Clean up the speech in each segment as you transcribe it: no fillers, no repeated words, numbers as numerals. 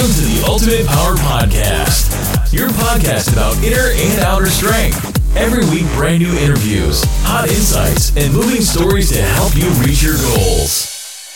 Welcome to the Ultimate Power Podcast, your podcast about inner and outer strength. Every week, brand new interviews, hot insights, and moving stories to help you reach your goals.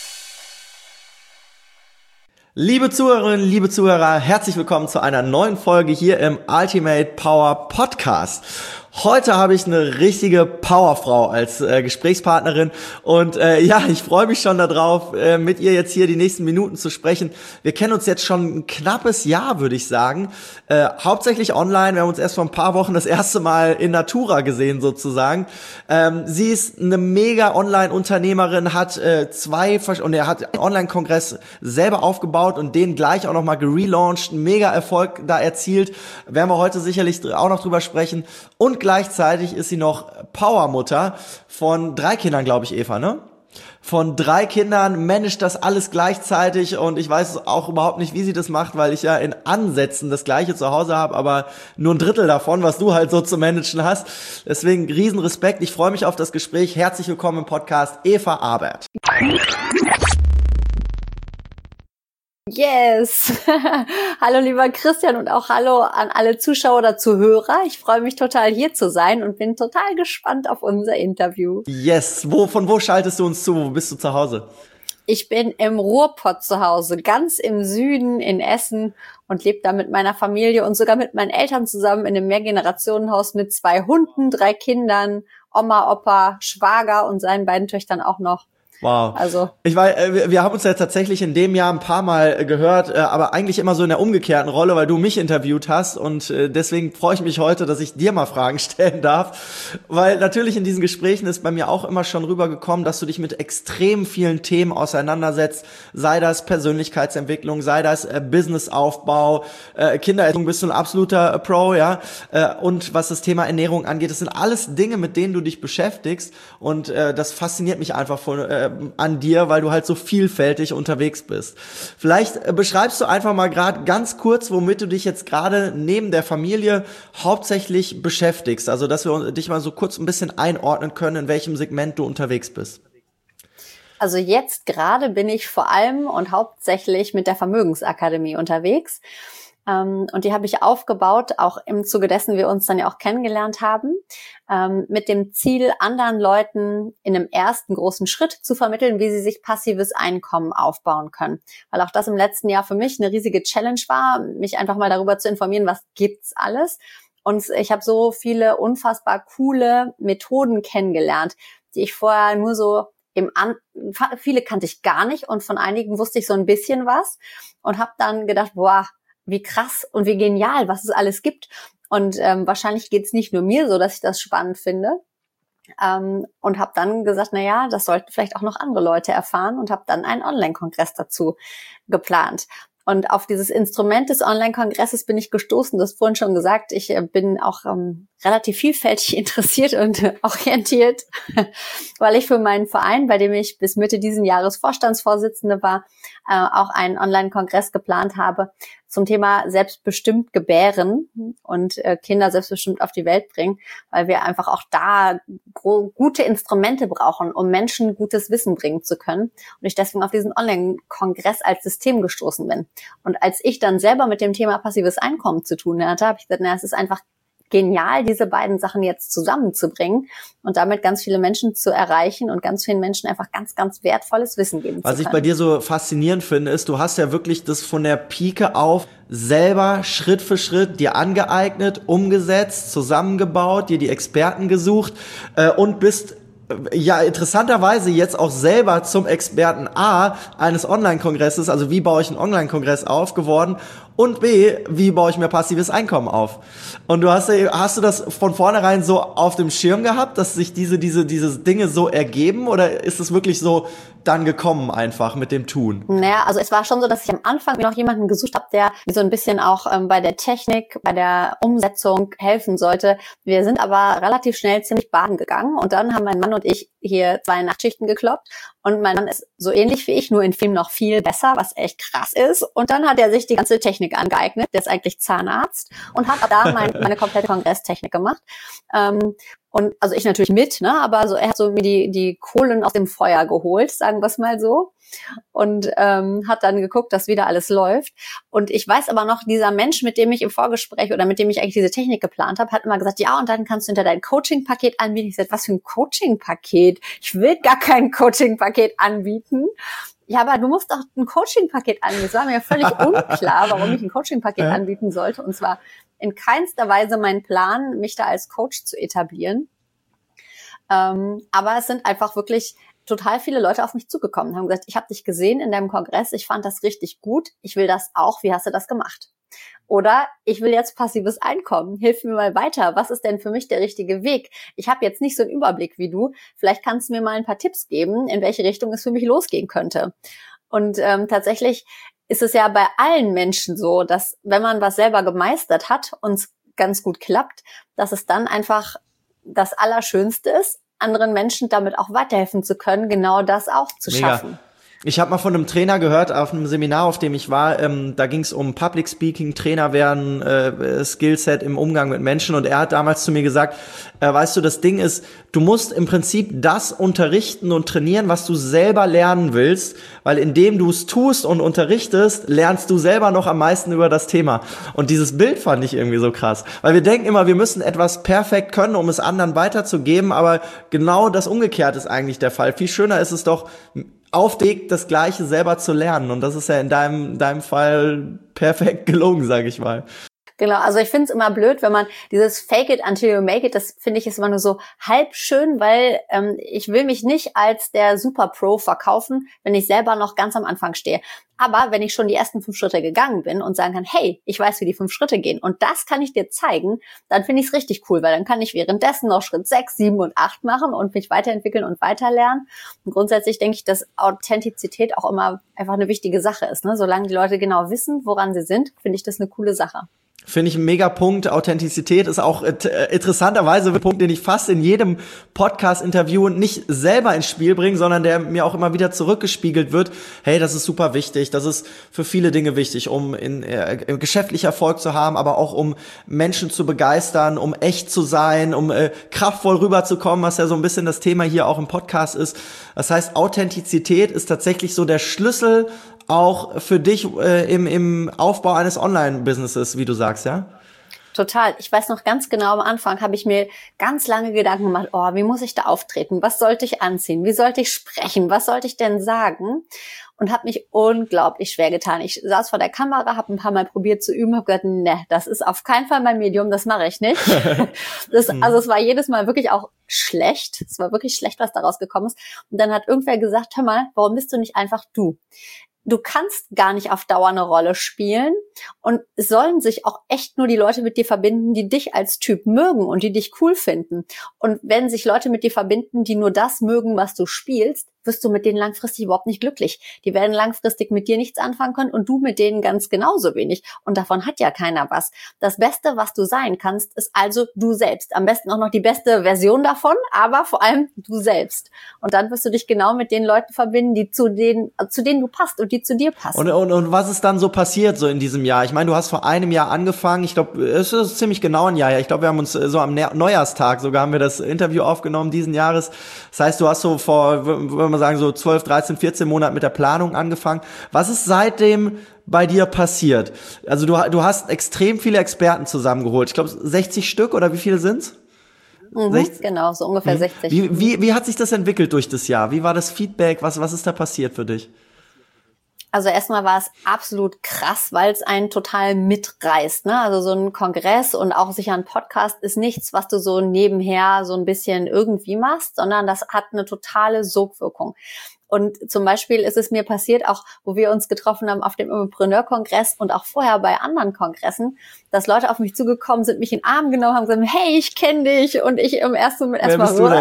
Liebe Zuhörerinnen, liebe Zuhörer, herzlich willkommen zu einer neuen Folge hier im Ultimate Power Podcast. Heute habe ich eine richtige Powerfrau als Gesprächspartnerin und ich freue mich schon darauf, mit ihr jetzt hier die nächsten Minuten zu sprechen. Wir kennen uns jetzt schon ein knappes Jahr, würde ich sagen, hauptsächlich online. Wir haben uns erst vor ein paar Wochen das erste Mal in Natura gesehen sozusagen. Sie ist eine mega Online-Unternehmerin, hat hat einen Online-Kongress selber aufgebaut und den gleich auch nochmal gelauncht, einen mega Erfolg da erzielt. Werden wir heute sicherlich auch noch drüber sprechen. Und gleichzeitig ist sie noch Powermutter von 3 Kindern, glaube ich, Eva, ne? Von 3 Kindern, managt das alles gleichzeitig und ich weiß auch überhaupt nicht, wie sie das macht, weil ich ja in Ansätzen das Gleiche zu Hause habe, aber nur ein Drittel davon, was du halt so zu managen hast. Deswegen riesen Respekt, ich freue mich auf das Gespräch. Herzlich willkommen im Podcast, Eva Abert. Yes! Hallo lieber Christian und auch hallo an alle Zuschauer oder Zuhörer. Ich freue mich total hier zu sein und bin total gespannt auf unser Interview. Yes! Von wo schaltest du uns zu? Wo bist du zu Hause? Ich bin im Ruhrpott zu Hause, ganz im Süden in Essen und lebe da mit meiner Familie und sogar mit meinen Eltern zusammen in einem Mehrgenerationenhaus mit 2 Hunden, 3 Kindern, Oma, Opa, Schwager und seinen beiden Töchtern auch noch. Wow. Also wir haben uns ja tatsächlich in dem Jahr ein paar Mal gehört, aber eigentlich immer so in der umgekehrten Rolle, weil du mich interviewt hast und deswegen freue ich mich heute, dass ich dir mal Fragen stellen darf, weil natürlich in diesen Gesprächen ist bei mir auch immer schon rübergekommen, dass du dich mit extrem vielen Themen auseinandersetzt, sei das Persönlichkeitsentwicklung, sei das Businessaufbau, Kindererziehung, bist du ein absoluter Pro, ja, und was das Thema Ernährung angeht, das sind alles Dinge, mit denen du dich beschäftigst und das fasziniert mich einfach an dir, weil du halt so vielfältig unterwegs bist. Vielleicht beschreibst du einfach mal gerade ganz kurz, womit du dich jetzt gerade neben der Familie hauptsächlich beschäftigst. Also, dass wir dich mal so kurz ein bisschen einordnen können, in welchem Segment du unterwegs bist. Also jetzt gerade bin ich vor allem und hauptsächlich mit der Vermögensakademie unterwegs. Und die habe ich aufgebaut, auch im Zuge dessen wir uns dann ja auch kennengelernt haben, mit dem Ziel, anderen Leuten in einem ersten großen Schritt zu vermitteln, wie sie sich passives Einkommen aufbauen können. Weil auch das im letzten Jahr für mich eine riesige Challenge war, mich einfach mal darüber zu informieren, was gibt's alles. Und ich habe so viele unfassbar coole Methoden kennengelernt, die ich vorher nur so viele kannte ich gar nicht und von einigen wusste ich so ein bisschen was und habe dann gedacht, boah, wie krass und wie genial, was es alles gibt. Und wahrscheinlich geht's nicht nur mir so, dass ich das spannend finde. Und habe dann gesagt, das sollten vielleicht auch noch andere Leute erfahren und habe dann einen Online-Kongress dazu geplant. Und auf dieses Instrument des Online-Kongresses bin ich gestoßen, du hast vorhin schon gesagt, ich bin auch relativ vielfältig interessiert und orientiert, weil ich für meinen Verein, bei dem ich bis Mitte diesen Jahres Vorstandsvorsitzende war, auch einen Online-Kongress geplant habe zum Thema selbstbestimmt gebären und Kinder selbstbestimmt auf die Welt bringen, weil wir einfach auch da gute Instrumente brauchen, um Menschen gutes Wissen bringen zu können. Und ich deswegen auf diesen Online-Kongress als System gestoßen bin. Und als ich dann selber mit dem Thema passives Einkommen zu tun hatte, habe ich gesagt, es ist einfach genial, diese beiden Sachen jetzt zusammenzubringen und damit ganz viele Menschen zu erreichen und ganz vielen Menschen einfach ganz, ganz wertvolles Wissen geben zu können. Was ich bei dir so faszinierend finde, ist, du hast ja wirklich das von der Pike auf selber Schritt für Schritt dir angeeignet, umgesetzt, zusammengebaut, dir die Experten gesucht und bist interessanterweise jetzt auch selber zum Experten A eines Online-Kongresses, also wie baue ich einen Online-Kongress auf, geworden und B, wie baue ich mir passives Einkommen auf? Und hast du das von vornherein so auf dem Schirm gehabt, dass sich diese Dinge so ergeben oder ist es wirklich so dann gekommen einfach mit dem Tun? Also es war schon so, dass ich am Anfang mir noch jemanden gesucht habe, der mir so ein bisschen auch bei der Technik, bei der Umsetzung helfen sollte. Wir sind aber relativ schnell ziemlich baden gegangen und dann haben mein Mann und ich hier 2 Nachtschichten gekloppt und mein Mann ist so ähnlich wie ich, nur in Film noch viel besser, was echt krass ist. Und dann hat er sich die ganze Technik angeeignet, der ist eigentlich Zahnarzt und hat da meine komplette Kongresstechnik gemacht. Und also ich natürlich mit, ne? Aber so er hat so mir die Kohlen aus dem Feuer geholt, sagen wir es mal so. Und hat dann geguckt, dass wieder alles läuft. Und ich weiß aber noch, dieser Mensch, mit dem ich im Vorgespräch oder mit dem ich eigentlich diese Technik geplant habe, hat immer gesagt, ja, und dann kannst du hinter dein Coaching-Paket anbieten. Ich sagte, was für ein Coaching-Paket? Ich will gar kein Coaching-Paket anbieten. Ja, aber du musst doch ein Coaching-Paket anbieten. Es war mir völlig unklar, warum ich ein Coaching-Paket anbieten sollte. Und zwar in keinster Weise mein Plan, mich da als Coach zu etablieren. Aber es sind einfach wirklich total viele Leute auf mich zugekommen und haben gesagt, ich habe dich gesehen in deinem Kongress, ich fand das richtig gut, ich will das auch, wie hast du das gemacht? Oder ich will jetzt passives Einkommen, hilf mir mal weiter, was ist denn für mich der richtige Weg? Ich habe jetzt nicht so einen Überblick wie du, vielleicht kannst du mir mal ein paar Tipps geben, in welche Richtung es für mich losgehen könnte. Und tatsächlich ist es ja bei allen Menschen so, dass wenn man was selber gemeistert hat und es ganz gut klappt, dass es dann einfach das Allerschönste ist, anderen Menschen damit auch weiterhelfen zu können, genau das auch zu schaffen. Ich habe mal von einem Trainer gehört, auf einem Seminar, auf dem ich war, da ging es um Public Speaking, Trainer werden, Skillset im Umgang mit Menschen, und er hat damals zu mir gesagt, weißt du, das Ding ist, du musst im Prinzip das unterrichten und trainieren, was du selber lernen willst, weil indem du es tust und unterrichtest, lernst du selber noch am meisten über das Thema. Und dieses Bild fand ich irgendwie so krass, weil wir denken immer, wir müssen etwas perfekt können, um es anderen weiterzugeben, aber genau das Umgekehrte ist eigentlich der Fall. Viel schöner ist es doch, auf dem Weg das Gleiche selber zu lernen. Und das ist ja in deinem Fall perfekt gelungen, sage ich mal. Genau, also ich finde es immer blöd, wenn man dieses Fake it until you make it, das finde ich ist immer nur so halb schön, weil ich will mich nicht als der Super Pro verkaufen, wenn ich selber noch ganz am Anfang stehe. Aber wenn ich schon die ersten 5 Schritte gegangen bin und sagen kann, hey, ich weiß, wie die 5 Schritte gehen und das kann ich dir zeigen, dann finde ich es richtig cool, weil dann kann ich währenddessen noch Schritt 6, 7 und 8 machen und mich weiterentwickeln und weiterlernen. Und grundsätzlich denke ich, dass Authentizität auch immer einfach eine wichtige Sache ist, ne? Solange die Leute genau wissen, woran sie sind, finde ich das eine coole Sache. Finde ich ein mega Punkt. Authentizität ist auch interessanterweise ein Punkt, den ich fast in jedem Podcast-Interview nicht selber ins Spiel bringe, sondern der mir auch immer wieder zurückgespiegelt wird. Hey, das ist super wichtig. Das ist für viele Dinge wichtig, um geschäftlich Erfolg zu haben, aber auch um Menschen zu begeistern, um echt zu sein, um kraftvoll rüberzukommen, was ja so ein bisschen das Thema hier auch im Podcast ist. Das heißt, Authentizität ist tatsächlich so der Schlüssel auch für dich im Aufbau eines Online-Businesses, wie du sagst, ja? Total. Ich weiß noch ganz genau, am Anfang habe ich mir ganz lange Gedanken gemacht, oh, wie muss ich da auftreten? Was sollte ich anziehen? Wie sollte ich sprechen? Was sollte ich denn sagen? Und habe mich unglaublich schwer getan. Ich saß vor der Kamera, habe ein paar Mal probiert zu üben, habe gedacht, ne, das ist auf keinen Fall mein Medium, das mache ich nicht. Also es war jedes Mal wirklich auch schlecht. Es war wirklich schlecht, was daraus gekommen ist. Und dann hat irgendwer gesagt, hör mal, warum bist du nicht einfach du? Du kannst gar nicht auf Dauer eine Rolle spielen und es sollen sich auch echt nur die Leute mit dir verbinden, die dich als Typ mögen und die dich cool finden. Und wenn sich Leute mit dir verbinden, die nur das mögen, was du spielst, wirst du mit denen langfristig überhaupt nicht glücklich. Die werden langfristig mit dir nichts anfangen können und du mit denen ganz genauso wenig. Und davon hat ja keiner was. Das Beste, was du sein kannst, ist also du selbst. Am besten auch noch die beste Version davon, aber vor allem du selbst. Und dann wirst du dich genau mit den Leuten verbinden, die zu denen du passt und die zu dir passen. Und was ist dann so passiert so in diesem Jahr? Ich meine, du hast vor einem Jahr angefangen. Ich glaube, es ist ziemlich genau ein Jahr. Ich glaube, wir haben uns so am Neujahrstag sogar haben wir das Interview aufgenommen diesen Jahres. Das heißt, du hast so vor, wenn man sagen, so 12, 13, 14 Monaten mit der Planung angefangen. Was ist seitdem bei dir passiert? Also du hast extrem viele Experten zusammengeholt. Ich glaube 60 Stück oder wie viele sind's? 60? Genau, so ungefähr 60. Wie hat sich das entwickelt durch das Jahr? Wie war das Feedback? Was ist da passiert für dich? Also erstmal war es absolut krass, weil es einen total mitreißt, ne? Also so ein Kongress und auch sicher ein Podcast ist nichts, was du so nebenher so ein bisschen irgendwie machst, sondern das hat eine totale Sogwirkung. Und zum Beispiel ist es mir passiert, auch wo wir uns getroffen haben auf dem Immopreneur-Kongress und auch vorher bei anderen Kongressen, dass Leute auf mich zugekommen sind, mich in den Arm genommen haben, gesagt, hey, ich kenne dich. Und ich im ersten Moment erstmal so,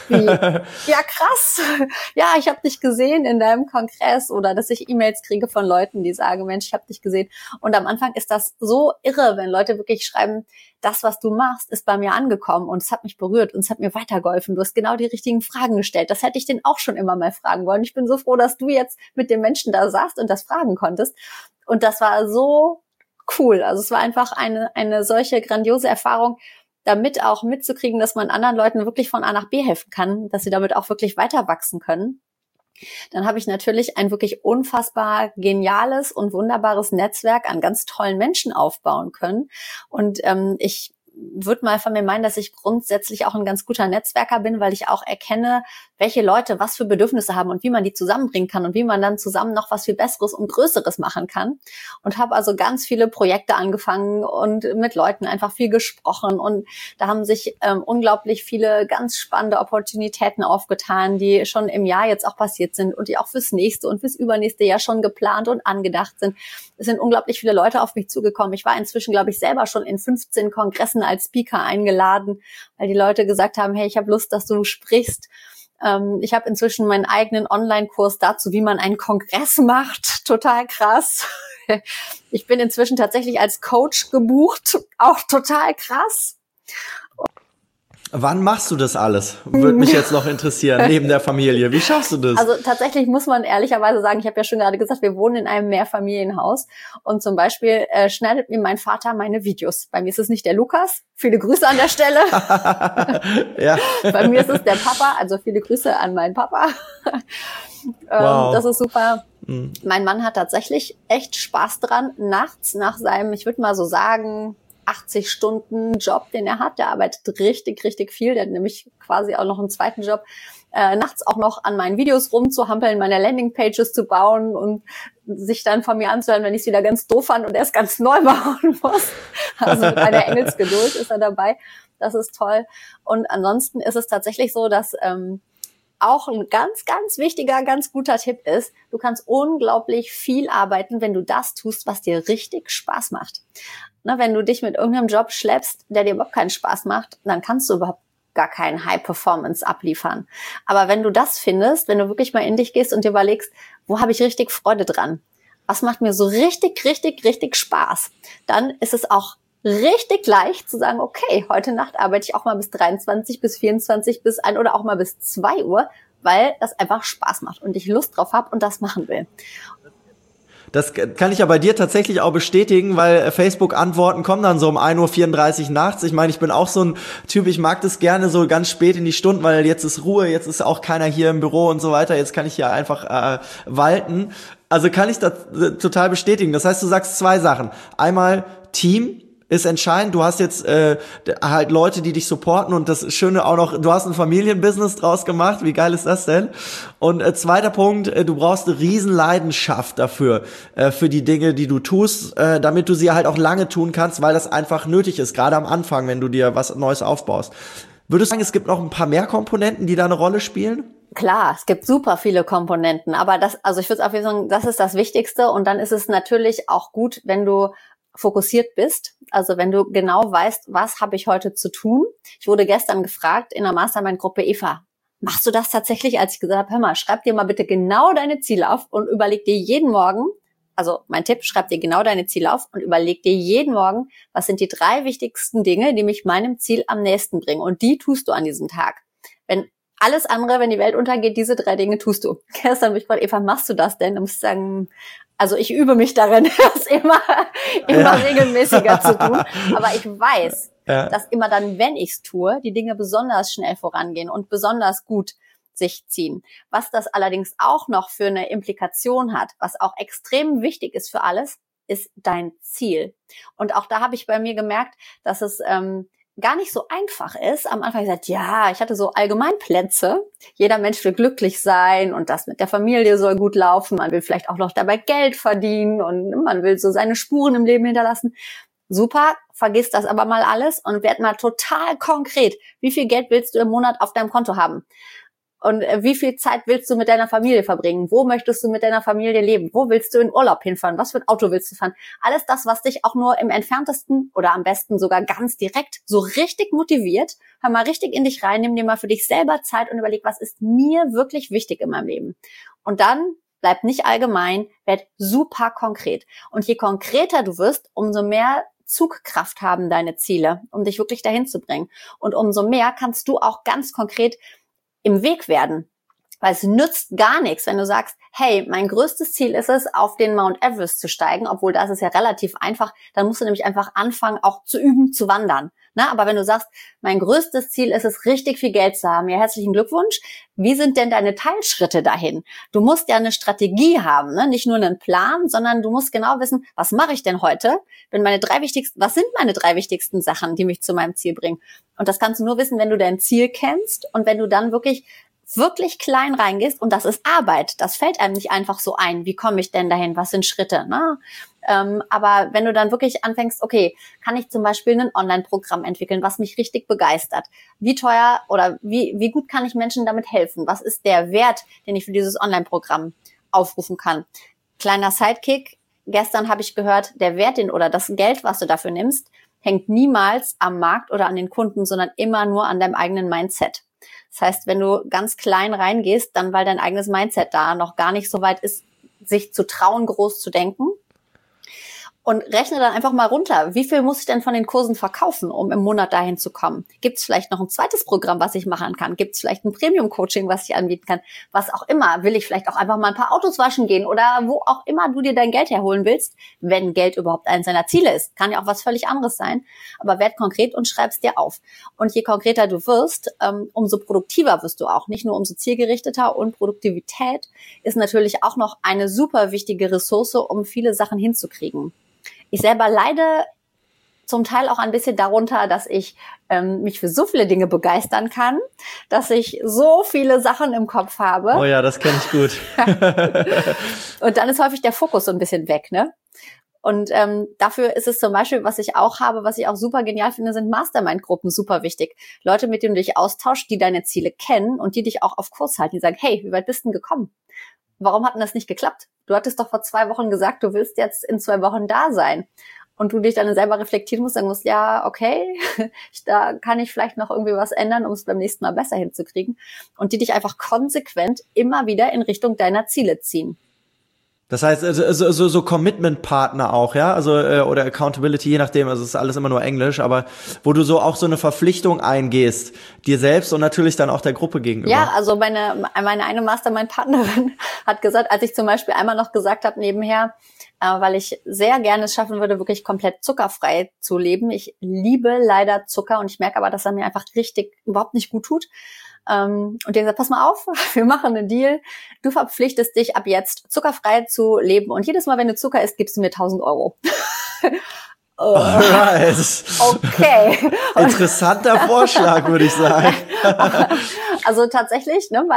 ja krass, ja, ich habe dich gesehen in deinem Kongress, oder dass ich E-Mails kriege von Leuten, die sagen, Mensch, ich habe dich gesehen. Und am Anfang ist das so irre, wenn Leute wirklich schreiben, das, was du machst, ist bei mir angekommen und es hat mich berührt und es hat mir weitergeholfen. Du hast genau die richtigen Fragen gestellt. Das hätte ich den auch schon immer mal fragen wollen. Ich bin so froh, dass du jetzt mit dem Menschen da saßt und das fragen konntest. Und das war so cool. Also es war einfach eine solche grandiose Erfahrung, damit auch mitzukriegen, dass man anderen Leuten wirklich von A nach B helfen kann, dass sie damit auch wirklich weiter wachsen können. Dann habe ich natürlich ein wirklich unfassbar geniales und wunderbares Netzwerk an ganz tollen Menschen aufbauen können. Und ich würde mal von mir meinen, dass ich grundsätzlich auch ein ganz guter Netzwerker bin, weil ich auch erkenne, welche Leute was für Bedürfnisse haben und wie man die zusammenbringen kann und wie man dann zusammen noch was viel Besseres und Größeres machen kann. Und habe also ganz viele Projekte angefangen und mit Leuten einfach viel gesprochen. Und da haben sich unglaublich viele ganz spannende Opportunitäten aufgetan, die schon im Jahr jetzt auch passiert sind und die auch fürs nächste und fürs übernächste Jahr schon geplant und angedacht sind. Es sind unglaublich viele Leute auf mich zugekommen. Ich war inzwischen, glaube ich, selber schon in 15 Kongressen als Speaker eingeladen, weil die Leute gesagt haben, hey, ich habe Lust, dass du sprichst. Ich habe inzwischen meinen eigenen Online-Kurs dazu, wie man einen Kongress macht. Total krass. Ich bin inzwischen tatsächlich als Coach gebucht. Auch total krass. Wann machst du das alles? Würde mich jetzt noch interessieren, neben der Familie. Wie schaffst du das? Also tatsächlich muss man ehrlicherweise sagen, ich habe ja schon gerade gesagt, wir wohnen in einem Mehrfamilienhaus und zum Beispiel schneidet mir mein Vater meine Videos. Bei mir ist es nicht der Lukas, viele Grüße an der Stelle. Ja. Bei mir ist es der Papa, also viele Grüße an meinen Papa. Wow. Das ist super. Mein Mann hat tatsächlich echt Spaß dran, nachts nach seinem, ich würde mal so sagen, 80 Stunden Job, den er hat. Der arbeitet richtig, richtig viel. Der hat nämlich quasi auch noch einen zweiten Job. Nachts auch noch an meinen Videos rumzuhampeln, meine Landingpages zu bauen und sich dann von mir anzuhören, wenn ich es wieder ganz doof fand und erst ganz neu bauen muss. Also mit einer Engelsgeduld ist er dabei. Das ist toll. Und ansonsten ist es tatsächlich so, dass auch ein ganz, ganz wichtiger, ganz guter Tipp ist, du kannst unglaublich viel arbeiten, wenn du das tust, was dir richtig Spaß macht. Na, wenn du dich mit irgendeinem Job schleppst, der dir überhaupt keinen Spaß macht, dann kannst du überhaupt gar keinen High-Performance abliefern. Aber wenn du das findest, wenn du wirklich mal in dich gehst und dir überlegst, wo habe ich richtig Freude dran? Was macht mir so richtig, richtig, richtig Spaß? Dann ist es auch richtig leicht zu sagen, okay, heute Nacht arbeite ich auch mal bis 23, bis 24, bis 1 oder auch mal bis 2 Uhr, weil das einfach Spaß macht und ich Lust drauf habe und das machen will. Das kann ich ja bei dir tatsächlich auch bestätigen, weil Facebook-Antworten kommen dann so um 1:34 Uhr nachts. Ich meine, ich bin auch so ein Typ, ich mag das gerne so ganz spät in die Stunden, weil jetzt ist Ruhe, jetzt ist auch keiner hier im Büro und so weiter. Jetzt kann ich hier einfach walten. Also kann ich das total bestätigen. Das heißt, du sagst 2 Sachen. Einmal Team ist entscheidend. Du hast jetzt halt Leute, die dich supporten und das Schöne auch noch, du hast ein Familienbusiness draus gemacht. Wie geil ist das denn? Und zweiter Punkt, du brauchst eine riesen Leidenschaft dafür, für die Dinge, die du tust, damit du sie halt auch lange tun kannst, weil das einfach nötig ist, gerade am Anfang, wenn du dir was Neues aufbaust. Würdest du sagen, es gibt noch ein paar mehr Komponenten, die da eine Rolle spielen? Klar, es gibt super viele Komponenten, aber ich würde auf jeden Fall sagen, das ist das Wichtigste und dann ist es natürlich auch gut, wenn du fokussiert bist, also wenn du genau weißt, was habe ich heute zu tun. Ich wurde gestern gefragt in der Mastermind-Gruppe, Eva, machst du das tatsächlich? Als ich gesagt habe, hör mal, schreib dir mal bitte genau deine Ziele auf und überleg dir jeden Morgen, also mein Tipp, schreib dir genau deine Ziele auf und überleg dir jeden Morgen, was sind die 3 wichtigsten Dinge, die mich meinem Ziel am nächsten bringen und die tust du an diesem Tag. Wenn alles andere, wenn die Welt untergeht, diese 3 Dinge tust du. Gestern habe ich gefragt, Eva, machst du das denn? Da muss ich sagen, also ich übe mich darin, das immer regelmäßiger zu tun. Aber ich weiß, dass immer dann, wenn ich es tue, die Dinge besonders schnell vorangehen und besonders gut sich ziehen. Was das allerdings auch noch für eine Implikation hat, was auch extrem wichtig ist für alles, ist dein Ziel. Und auch da habe ich bei mir gemerkt, dass es gar nicht so einfach ist. Am Anfang gesagt, ja, ich hatte so Allgemeinplätze. Jeder Mensch will glücklich sein und das mit der Familie soll gut laufen. Man will vielleicht auch noch dabei Geld verdienen und man will so seine Spuren im Leben hinterlassen. Super, vergiss das aber mal alles und werd mal total konkret. Wie viel Geld willst du im Monat auf deinem Konto haben? Und wie viel Zeit willst du mit deiner Familie verbringen? Wo möchtest du mit deiner Familie leben? Wo willst du in Urlaub hinfahren? Was für ein Auto willst du fahren? Alles das, was dich auch nur im entferntesten oder am besten sogar ganz direkt so richtig motiviert. Hör mal richtig in dich rein, nimm dir mal für dich selber Zeit und überleg, was ist mir wirklich wichtig in meinem Leben? Und dann bleib nicht allgemein, werd super konkret. Und je konkreter du wirst, umso mehr Zugkraft haben deine Ziele, um dich wirklich dahin zu bringen. Und umso mehr kannst du auch ganz konkret im Weg werden. Weil es nützt gar nichts, wenn du sagst, hey, mein größtes Ziel ist es, auf den Mount Everest zu steigen, obwohl das ist ja relativ einfach, dann musst du nämlich einfach anfangen, auch zu üben, zu wandern. Ne? Aber wenn du sagst, mein größtes Ziel ist es, richtig viel Geld zu haben, ja, herzlichen Glückwunsch. Wie sind denn deine Teilschritte dahin? Du musst ja eine Strategie haben, ne? Nicht nur einen Plan, sondern du musst genau wissen, was mache ich denn heute? Was sind meine 3 wichtigsten Sachen, die mich zu meinem Ziel bringen? Und das kannst du nur wissen, wenn du dein Ziel kennst und wenn du dann wirklich klein reingehst, und das ist Arbeit. Das fällt einem nicht einfach so ein. Wie komme ich denn dahin? Was sind Schritte? Ne? Aber wenn du dann wirklich anfängst, okay, kann ich zum Beispiel ein Online-Programm entwickeln, was mich richtig begeistert? Wie teuer oder wie gut kann ich Menschen damit helfen? Was ist der Wert, den ich für dieses Online-Programm aufrufen kann? Kleiner Sidekick. Gestern habe ich gehört, der Wert oder das Geld, was du dafür nimmst, hängt niemals am Markt oder an den Kunden, sondern immer nur an deinem eigenen Mindset. Das heißt, wenn du ganz klein reingehst, dann weil dein eigenes Mindset da noch gar nicht so weit ist, sich zu trauen, groß zu denken. Und rechne dann einfach mal runter. Wie viel muss ich denn von den Kursen verkaufen, um im Monat dahin zu kommen? Gibt es vielleicht noch ein zweites Programm, was ich machen kann? Gibt es vielleicht ein Premium-Coaching, was ich anbieten kann? Was auch immer. Will ich vielleicht auch einfach mal ein paar Autos waschen gehen oder wo auch immer du dir dein Geld herholen willst, wenn Geld überhaupt eines deiner Ziele ist. Kann ja auch was völlig anderes sein. Aber werd konkret und schreib's dir auf. Und je konkreter du wirst, umso produktiver wirst du auch. Nicht nur umso zielgerichteter, und Produktivität ist natürlich auch noch eine super wichtige Ressource, um viele Sachen hinzukriegen. Ich selber leide zum Teil auch ein bisschen darunter, dass ich mich für so viele Dinge begeistern kann, dass ich so viele Sachen im Kopf habe. Oh ja, das kenne ich gut. Und dann ist häufig der Fokus so ein bisschen weg, ne? Und dafür ist es zum Beispiel, was ich auch habe, was ich auch super genial finde, sind Mastermind-Gruppen super wichtig. Leute, mit denen du dich austauschst, die deine Ziele kennen und die dich auch auf Kurs halten. Die sagen, hey, wie weit bist du denn gekommen? Warum hat denn das nicht geklappt? Du hattest doch vor 2 Wochen gesagt, du willst jetzt in 2 Wochen da sein. Und du dich dann selber reflektieren musst, sagen musst, ja, okay, da kann ich vielleicht noch irgendwie was ändern, um es beim nächsten Mal besser hinzukriegen. Und die dich einfach konsequent immer wieder in Richtung deiner Ziele ziehen. Das heißt, so Commitment-Partner auch, ja? Also, oder Accountability, je nachdem, also es ist alles immer nur Englisch, aber wo du so auch so eine Verpflichtung eingehst, dir selbst und natürlich dann auch der Gruppe gegenüber. Ja, also meine eine Mastermind-Partnerin hat gesagt, als ich zum Beispiel einmal noch gesagt habe nebenher, weil ich sehr gerne es schaffen würde, wirklich komplett zuckerfrei zu leben. Ich liebe leider Zucker und ich merke aber, dass er mir einfach richtig überhaupt nicht gut tut. Und die hat gesagt, pass mal auf, wir machen einen Deal. Du verpflichtest dich ab jetzt, zuckerfrei zu leben. Und jedes Mal, wenn du Zucker isst, gibst du mir 1.000 Euro. Alright. Okay. Interessanter Vorschlag, würde ich sagen. Also tatsächlich, ne,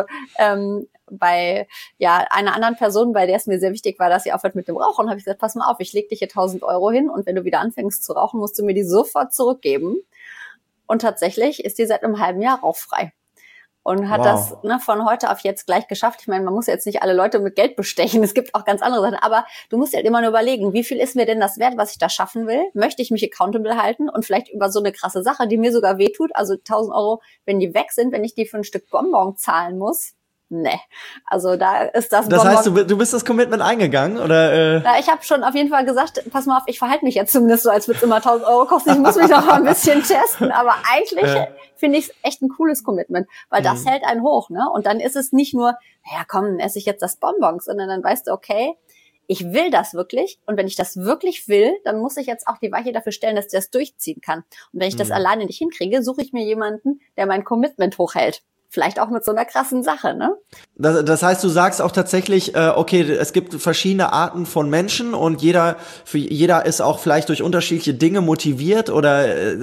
bei einer anderen Person, bei der es mir sehr wichtig war, dass sie aufhört mit dem Rauchen, habe ich gesagt, pass mal auf, ich leg dich hier 1.000 Euro hin und wenn du wieder anfängst zu rauchen, musst du mir die sofort zurückgeben. Und tatsächlich ist die seit einem halben Jahr rauchfrei. Und hat das von heute auf jetzt gleich geschafft. Ich meine, man muss jetzt nicht alle Leute mit Geld bestechen. Es gibt auch ganz andere Sachen. Aber du musst dir halt immer nur überlegen, wie viel ist mir denn das wert, was ich da schaffen will? Möchte ich mich accountable halten? Und vielleicht über so eine krasse Sache, die mir sogar wehtut. Also 1.000 Euro, wenn die weg sind, wenn ich die für ein Stück Bonbon zahlen muss. Nee, also da ist das Bonbon. Das heißt, du bist das Commitment eingegangen, oder? Ja, ich habe schon auf jeden Fall gesagt, pass mal auf, ich verhalte mich jetzt zumindest so, als würde es immer 1.000 Euro kosten. Ich muss mich noch mal ein bisschen testen, aber eigentlich finde ich es echt ein cooles Commitment, weil das hält einen hoch, ne? Und dann ist es nicht nur, naja, komm, esse ich jetzt das Bonbon, sondern dann weißt du, okay, ich will das wirklich und wenn ich das wirklich will, dann muss ich jetzt auch die Weiche dafür stellen, dass der das durchziehen kann. Und wenn ich das alleine nicht hinkriege, suche ich mir jemanden, der mein Commitment hochhält. Vielleicht auch mit so einer krassen Sache, ne? Das heißt, du sagst auch tatsächlich, okay, es gibt verschiedene Arten von Menschen und jeder ist auch vielleicht durch unterschiedliche Dinge motiviert oder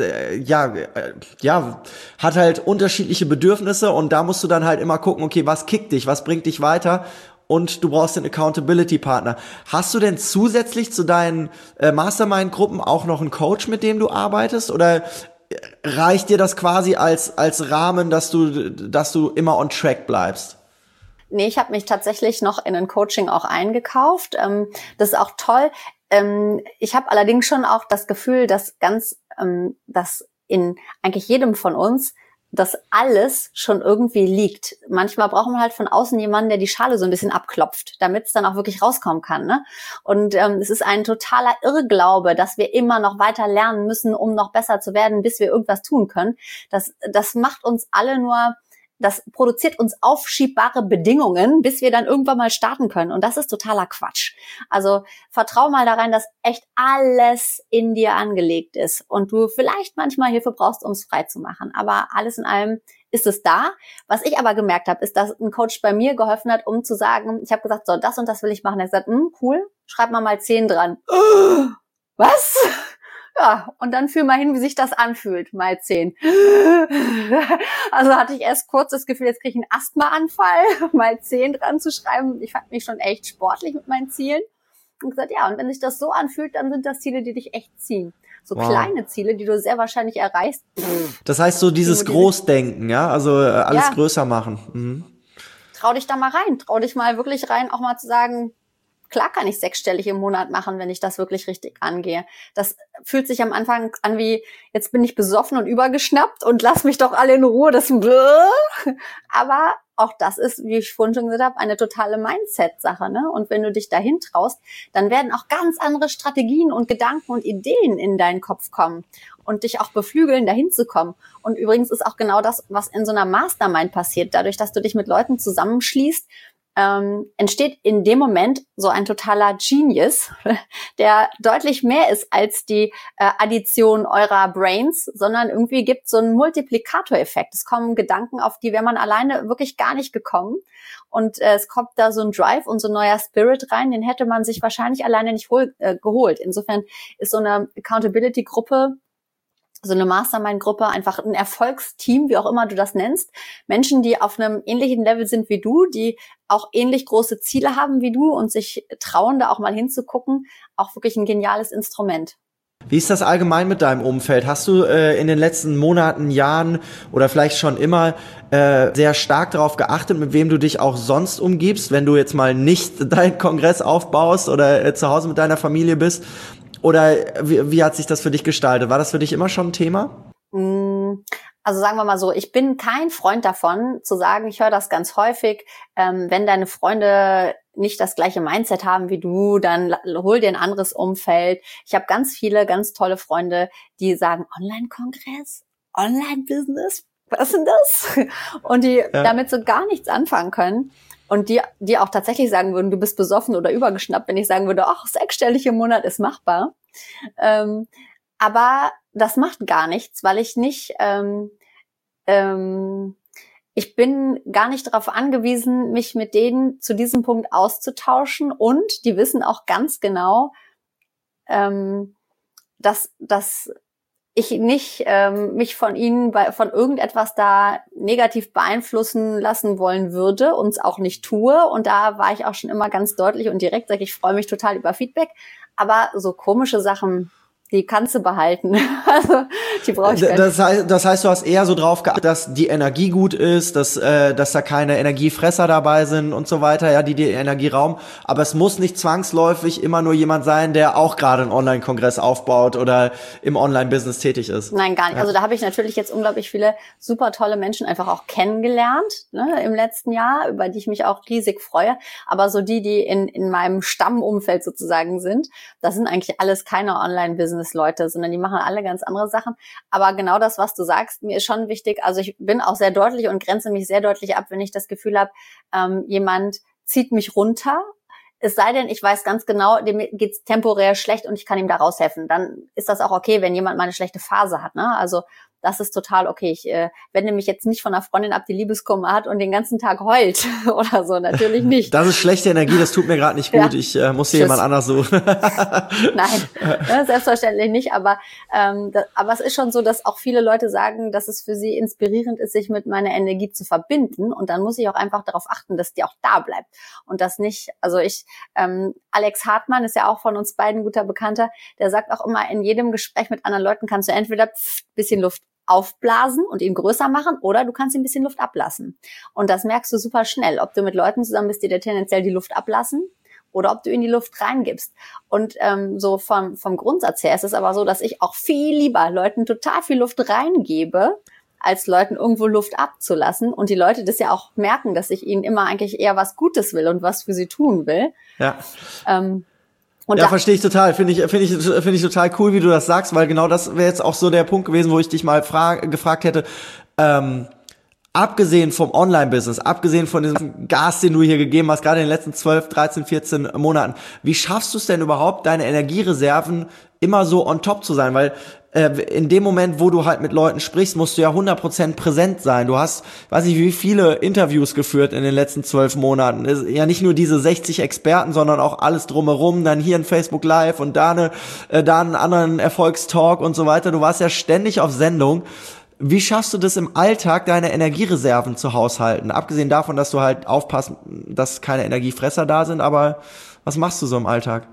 hat halt unterschiedliche Bedürfnisse und da musst du dann halt immer gucken, okay, was kickt dich, was bringt dich weiter? Und du brauchst den Accountability-Partner. Hast du denn zusätzlich zu deinen Mastermind-Gruppen auch noch einen Coach, mit dem du arbeitest? Oder reicht dir das quasi als Rahmen, dass du immer on track bleibst? Nee, ich habe mich tatsächlich noch in ein Coaching auch eingekauft. Das ist auch toll. Ich habe allerdings schon auch das Gefühl, dass dass in eigentlich jedem von uns das alles schon irgendwie liegt. Manchmal braucht man halt von außen jemanden, der die Schale so ein bisschen abklopft, damit es dann auch wirklich rauskommen kann, ne? Und es ist ein totaler Irrglaube, dass wir immer noch weiter lernen müssen, um noch besser zu werden, bis wir irgendwas tun können. Das macht uns alle nur das produziert uns aufschiebbare Bedingungen, bis wir dann irgendwann mal starten können. Und das ist totaler Quatsch. Also vertrau mal da rein, dass echt alles in dir angelegt ist und du vielleicht manchmal Hilfe brauchst, um es frei zu machen. Aber alles in allem ist es da. Was ich aber gemerkt habe, ist, dass ein Coach bei mir geholfen hat, um zu sagen, ich habe gesagt, so, das und das will ich machen. Er hat gesagt, cool, schreib mal 10 dran. Was? Ja, und dann fühl mal hin, wie sich das anfühlt, mal 10. Also hatte ich erst kurz das Gefühl, jetzt kriege ich einen Asthmaanfall, mal 10 dran zu schreiben. Ich fand mich schon echt sportlich mit meinen Zielen. Und gesagt, ja, und wenn sich das so anfühlt, dann sind das Ziele, die dich echt ziehen. So kleine Ziele, die du sehr wahrscheinlich erreichst. Das heißt so dieses Großdenken, ja? Also alles größer machen. Mhm. Trau dich da mal rein. Trau dich mal wirklich rein, auch mal zu sagen, klar kann ich 6-stellig im Monat machen, wenn ich das wirklich richtig angehe. Das fühlt sich am Anfang an wie, jetzt bin ich besoffen und übergeschnappt und lass mich doch alle in Ruhe. Aber auch das ist, wie ich vorhin schon gesagt habe, eine totale Mindset-Sache, ne? Und wenn du dich dahin traust, dann werden auch ganz andere Strategien und Gedanken und Ideen in deinen Kopf kommen und dich auch beflügeln, dahin zu kommen. Und übrigens ist auch genau das, was in so einer Mastermind passiert. Dadurch, dass du dich mit Leuten zusammenschließt, entsteht in dem Moment so ein totaler Genius, der deutlich mehr ist als die Addition eurer Brains, sondern irgendwie gibt so einen Multiplikatoreffekt. Es kommen Gedanken, auf die wäre man alleine wirklich gar nicht gekommen. Und es kommt da so ein Drive und so ein neuer Spirit rein, den hätte man sich wahrscheinlich alleine nicht geholt. Insofern ist so eine Accountability-Gruppe, so eine Mastermind-Gruppe, einfach ein Erfolgsteam, wie auch immer du das nennst. Menschen, die auf einem ähnlichen Level sind wie du, die auch ähnlich große Ziele haben wie du und sich trauen, da auch mal hinzugucken, auch wirklich ein geniales Instrument. Wie ist das allgemein mit deinem Umfeld? Hast du in den letzten Monaten, Jahren oder vielleicht schon immer sehr stark darauf geachtet, mit wem du dich auch sonst umgibst, wenn du jetzt mal nicht deinen Kongress aufbaust oder zu Hause mit deiner Familie bist? Oder wie hat sich das für dich gestaltet? War das für dich immer schon ein Thema? Also sagen wir mal so, ich bin kein Freund davon, zu sagen, ich höre das ganz häufig, wenn deine Freunde nicht das gleiche Mindset haben wie du, dann hol dir ein anderes Umfeld. Ich habe ganz viele, ganz tolle Freunde, die sagen, Online-Kongress, Online-Business, was ist denn das? Und die damit so gar nichts anfangen können. Und die auch tatsächlich sagen würden, du bist besoffen oder übergeschnappt, wenn ich sagen würde, ach, 6-stellig im Monat ist machbar. Aber das macht gar nichts, weil ich nicht, ich bin gar nicht darauf angewiesen, mich mit denen zu diesem Punkt auszutauschen. Und die wissen auch ganz genau, dass ich nicht mich von ihnen von irgendetwas da negativ beeinflussen lassen wollen würde und es auch nicht tue. Und da war ich auch schon immer ganz deutlich und direkt, sage ich freue mich total über Feedback. Aber so komische Sachen, die kannst du behalten. Also die brauche ich gar nicht. Das heißt, du hast eher so drauf geachtet, dass die Energie gut ist, dass da keine Energiefresser dabei sind und so weiter, ja, die Energie rauben. Aber es muss nicht zwangsläufig immer nur jemand sein, der auch gerade einen Online-Kongress aufbaut oder im Online-Business tätig ist. Nein, gar nicht. Ja. Also da habe ich natürlich jetzt unglaublich viele super tolle Menschen einfach auch kennengelernt, ne, im letzten Jahr, über die ich mich auch riesig freue. Aber so die in meinem Stammumfeld sozusagen sind, das sind eigentlich alles keine Online-Business-Leute, sondern die machen alle ganz andere Sachen. Aber genau das, was du sagst, mir ist schon wichtig. Also ich bin auch sehr deutlich und grenze mich sehr deutlich ab, wenn ich das Gefühl habe, jemand zieht mich runter. Es sei denn, ich weiß ganz genau, dem geht's temporär schlecht und ich kann ihm da raushelfen. Dann ist das auch okay, wenn jemand mal eine schlechte Phase hat, ne? Also das ist total okay. Ich wende mich jetzt nicht von einer Freundin ab, die Liebeskummer hat und den ganzen Tag heult oder so. Natürlich nicht. Das ist schlechte Energie, das tut mir gerade nicht gut. Ja. Ich muss hier jemand anders suchen. Nein, selbstverständlich nicht. Aber es ist schon so, dass auch viele Leute sagen, dass es für sie inspirierend ist, sich mit meiner Energie zu verbinden. Und dann muss ich auch einfach darauf achten, dass die auch da bleibt. Und das nicht, also Alex Hartmann ist ja auch von uns beiden ein guter Bekannter, der sagt auch immer, in jedem Gespräch mit anderen Leuten kannst du entweder bisschen Luft aufblasen und ihn größer machen oder du kannst ihm ein bisschen Luft ablassen. Und das merkst du super schnell, ob du mit Leuten zusammen bist, die dir tendenziell die Luft ablassen oder ob du in die Luft reingibst. Und so vom Grundsatz her ist es aber so, dass ich auch viel lieber Leuten total viel Luft reingebe, als Leuten irgendwo Luft abzulassen. Und die Leute das ja auch merken, dass ich ihnen immer eigentlich eher was Gutes will und was für sie tun will. Ja. Verstehe ich total. Finde ich total cool, wie du das sagst, weil genau das wäre jetzt auch so der Punkt gewesen, wo ich dich mal gefragt hätte. abgesehen vom Online-Business, abgesehen von diesem Gas, den du hier gegeben hast, gerade in den letzten 12, 13, 14 Monaten, wie schaffst du es denn überhaupt, deine Energiereserven immer so on top zu sein? Weil in dem Moment, wo du halt mit Leuten sprichst, musst du ja 100% präsent sein. Du hast, weiß nicht, wie viele Interviews geführt in den letzten 12 Monaten. Ist ja nicht nur diese 60 Experten, sondern auch alles drumherum. Dann hier ein Facebook Live und da einen anderen Erfolgstalk und so weiter. Du warst ja ständig auf Sendung. Wie schaffst du das im Alltag, deine Energiereserven zu haushalten? Abgesehen davon, dass du halt aufpasst, dass keine Energiefresser da sind, aber was machst du so im Alltag?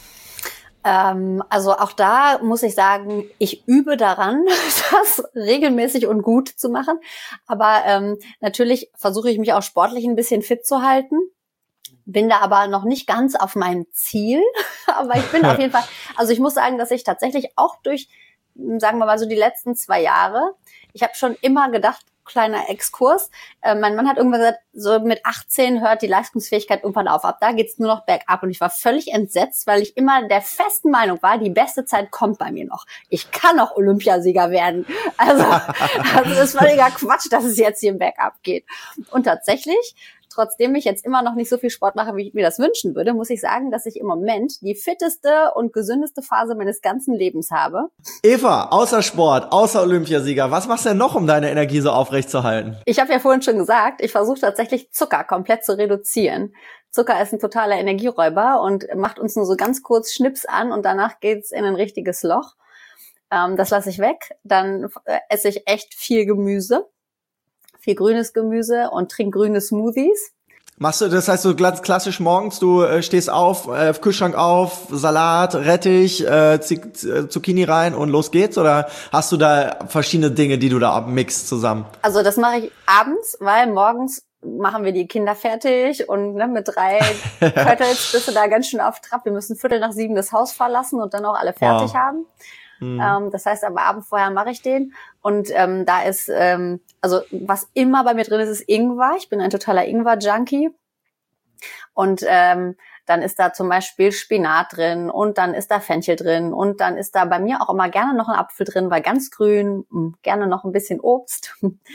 Also auch da muss ich sagen, ich übe daran, das regelmäßig und gut zu machen. Aber natürlich versuche ich mich auch sportlich ein bisschen fit zu halten. Bin da aber noch nicht ganz auf mein Ziel. Aber ich bin auf jeden Fall, also ich muss sagen, dass ich tatsächlich auch durch, sagen wir mal so die letzten 2 Jahre, ich habe schon immer gedacht, kleiner Exkurs, mein Mann hat irgendwann gesagt, so mit 18 hört die Leistungsfähigkeit irgendwann auf. Ab da geht's nur noch bergab. Und ich war völlig entsetzt, weil ich immer der festen Meinung war, die beste Zeit kommt bei mir noch. Ich kann noch Olympiasieger werden. Also das ist völliger Quatsch, dass es jetzt hier bergab geht. Und tatsächlich, trotzdem ich jetzt immer noch nicht so viel Sport mache, wie ich mir das wünschen würde, muss ich sagen, dass ich im Moment die fitteste und gesündeste Phase meines ganzen Lebens habe. Eva, außer Sport, außer Olympiasieger, was machst du denn noch, um deine Energie so aufrechtzuerhalten? Ich habe ja vorhin schon gesagt, ich versuche tatsächlich Zucker komplett zu reduzieren. Zucker ist ein totaler Energieräuber und macht uns nur so ganz kurz Schnips an und danach geht's in ein richtiges Loch. Das lasse ich weg. Dann esse ich echt viel Gemüse. Viel grünes Gemüse und trink grüne Smoothies. Machst du, das heißt so ganz klassisch morgens, du stehst auf, Kühlschrank auf, Salat, Rettich, Zucchini rein und los geht's? Oder hast du da verschiedene Dinge, die du da abmixst zusammen? Also das mache ich abends, weil morgens machen wir die Kinder fertig und mit 3 Köttels bist du da ganz schön auf Trab. Wir müssen 6:45 das Haus verlassen und dann auch alle fertig haben. Das heißt aber abends vorher mache ich den und da ist, also was immer bei mir drin ist Ingwer. Ich bin ein totaler Ingwer-Junkie und dann ist da zum Beispiel Spinat drin und dann ist da Fenchel drin und dann ist da bei mir auch immer gerne noch ein Apfel drin, weil ganz grün, gerne noch ein bisschen Obst.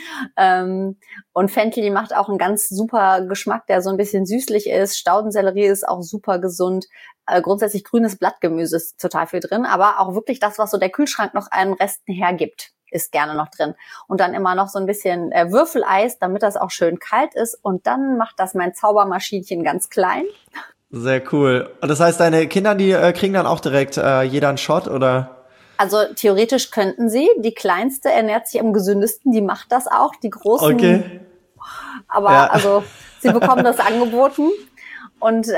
Und Fenchel, die macht auch einen ganz super Geschmack, der so ein bisschen süßlich ist. Staudensellerie ist auch super gesund. Grundsätzlich grünes Blattgemüse ist total viel drin, aber auch wirklich das, was so der Kühlschrank noch an Resten hergibt, ist gerne noch drin. Und dann immer noch so ein bisschen Würfeleis, damit das auch schön kalt ist. Und dann macht das mein Zaubermaschinchen ganz klein. Sehr cool. Und das heißt, deine Kinder, die kriegen dann auch direkt jeder einen Shot, oder? Also theoretisch könnten sie. Die Kleinste ernährt sich am gesündesten, die macht das auch. Die Großen, okay. Aber ja. Also sie bekommen das angeboten. Und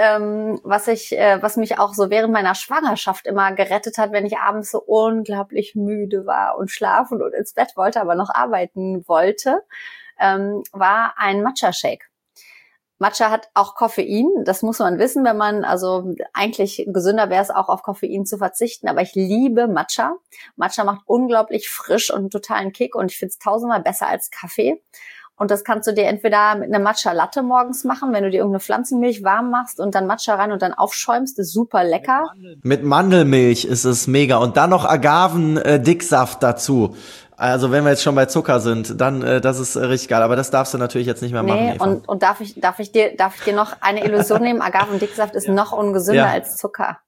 was mich auch so während meiner Schwangerschaft immer gerettet hat, wenn ich abends so unglaublich müde war und schlafen und ins Bett wollte, aber noch arbeiten wollte, war ein Matcha-Shake. Matcha hat auch Koffein, das muss man wissen, wenn man, also eigentlich gesünder wäre es auch auf Koffein zu verzichten, aber ich liebe Matcha. Matcha macht unglaublich frisch und einen totalen Kick und ich finde es 1000-mal besser als Kaffee. Und das kannst du dir entweder mit einer Matcha-Latte morgens machen, wenn du dir irgendeine Pflanzenmilch warm machst und dann Matcha rein und dann aufschäumst, ist super lecker. Mit Mandelmilch ist es mega und dann noch Agaven-Dicksaft dazu. Also wenn wir jetzt schon bei Zucker sind, dann das ist richtig geil. Aber das darfst du natürlich jetzt nicht mehr machen, Eva. Und darf ich dir noch eine Illusion nehmen? Agavendicksaft ist noch ungesünder als Zucker.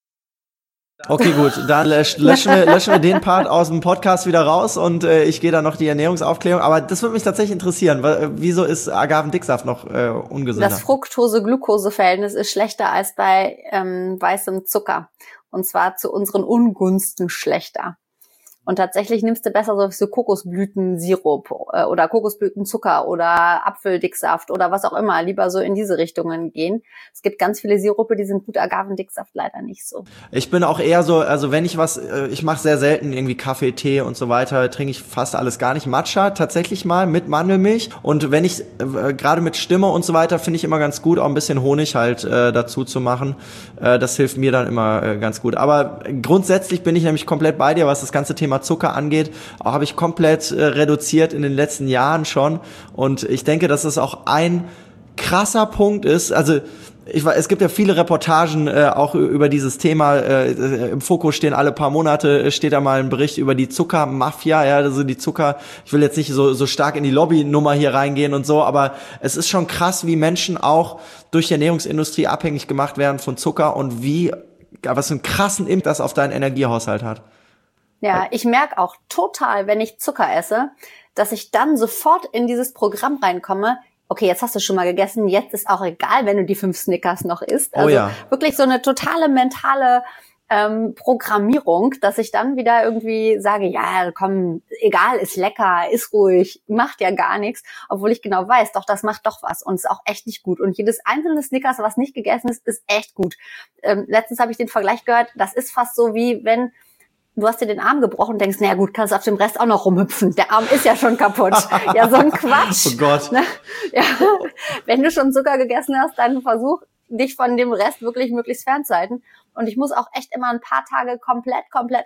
Okay, gut. Dann löschen wir den Part aus dem Podcast wieder raus und ich gehe dann noch die Ernährungsaufklärung. Aber das würde mich tatsächlich interessieren. Wieso ist Agavendicksaft noch ungesünder? Das Fructose-Glucose-Verhältnis ist schlechter als bei weißem Zucker. Und zwar zu unseren Ungunsten schlechter. Und tatsächlich nimmst du besser so Kokosblütensirup oder Kokosblütenzucker oder Apfeldicksaft oder was auch immer, lieber so in diese Richtungen gehen. Es gibt ganz viele Sirupe, die sind gut, Agavendicksaft leider nicht so. Ich bin auch eher so, also wenn ich ich mache sehr selten irgendwie Kaffee, Tee und so weiter, trinke ich fast alles gar nicht. Matcha tatsächlich mal mit Mandelmilch und wenn ich gerade mit Stimme und so weiter, finde ich immer ganz gut, auch ein bisschen Honig halt dazu zu machen. Das hilft mir dann immer ganz gut. Aber grundsätzlich bin ich nämlich komplett bei dir, was das ganze Thema Zucker angeht, habe ich komplett reduziert in den letzten Jahren schon und ich denke, dass es auch ein krasser Punkt ist, also es gibt ja viele Reportagen auch über dieses Thema. Im Fokus stehen alle paar Monate, steht da mal ein Bericht über die Zuckermafia, ja, also die Zucker. Ich will jetzt nicht so stark in die Lobbynummer hier reingehen und so, aber es ist schon krass, wie Menschen auch durch die Ernährungsindustrie abhängig gemacht werden von Zucker und was für einen krassen Impact das auf deinen Energiehaushalt hat. Ja, ich merke auch total, wenn ich Zucker esse, dass ich dann sofort in dieses Programm reinkomme. Okay, jetzt hast du schon mal gegessen, jetzt ist auch egal, wenn du die 5 Snickers noch isst. Also wirklich so eine totale mentale Programmierung, dass ich dann wieder irgendwie sage, ja, komm, egal, ist lecker, ist ruhig, macht ja gar nichts, obwohl ich genau weiß, doch, das macht doch was und ist auch echt nicht gut. Und jedes einzelne Snickers, was nicht gegessen ist, ist echt gut. Letztens habe ich den Vergleich gehört, das ist fast so wie wenn du hast dir den Arm gebrochen und denkst, naja gut, kannst du auf dem Rest auch noch rumhüpfen. Der Arm ist ja schon kaputt. Ja, so ein Quatsch. Oh Gott. Ne? Ja. Wenn du schon Zucker gegessen hast, dann versuch, dich von dem Rest wirklich möglichst fernzuhalten. Und ich muss auch echt immer ein paar Tage komplett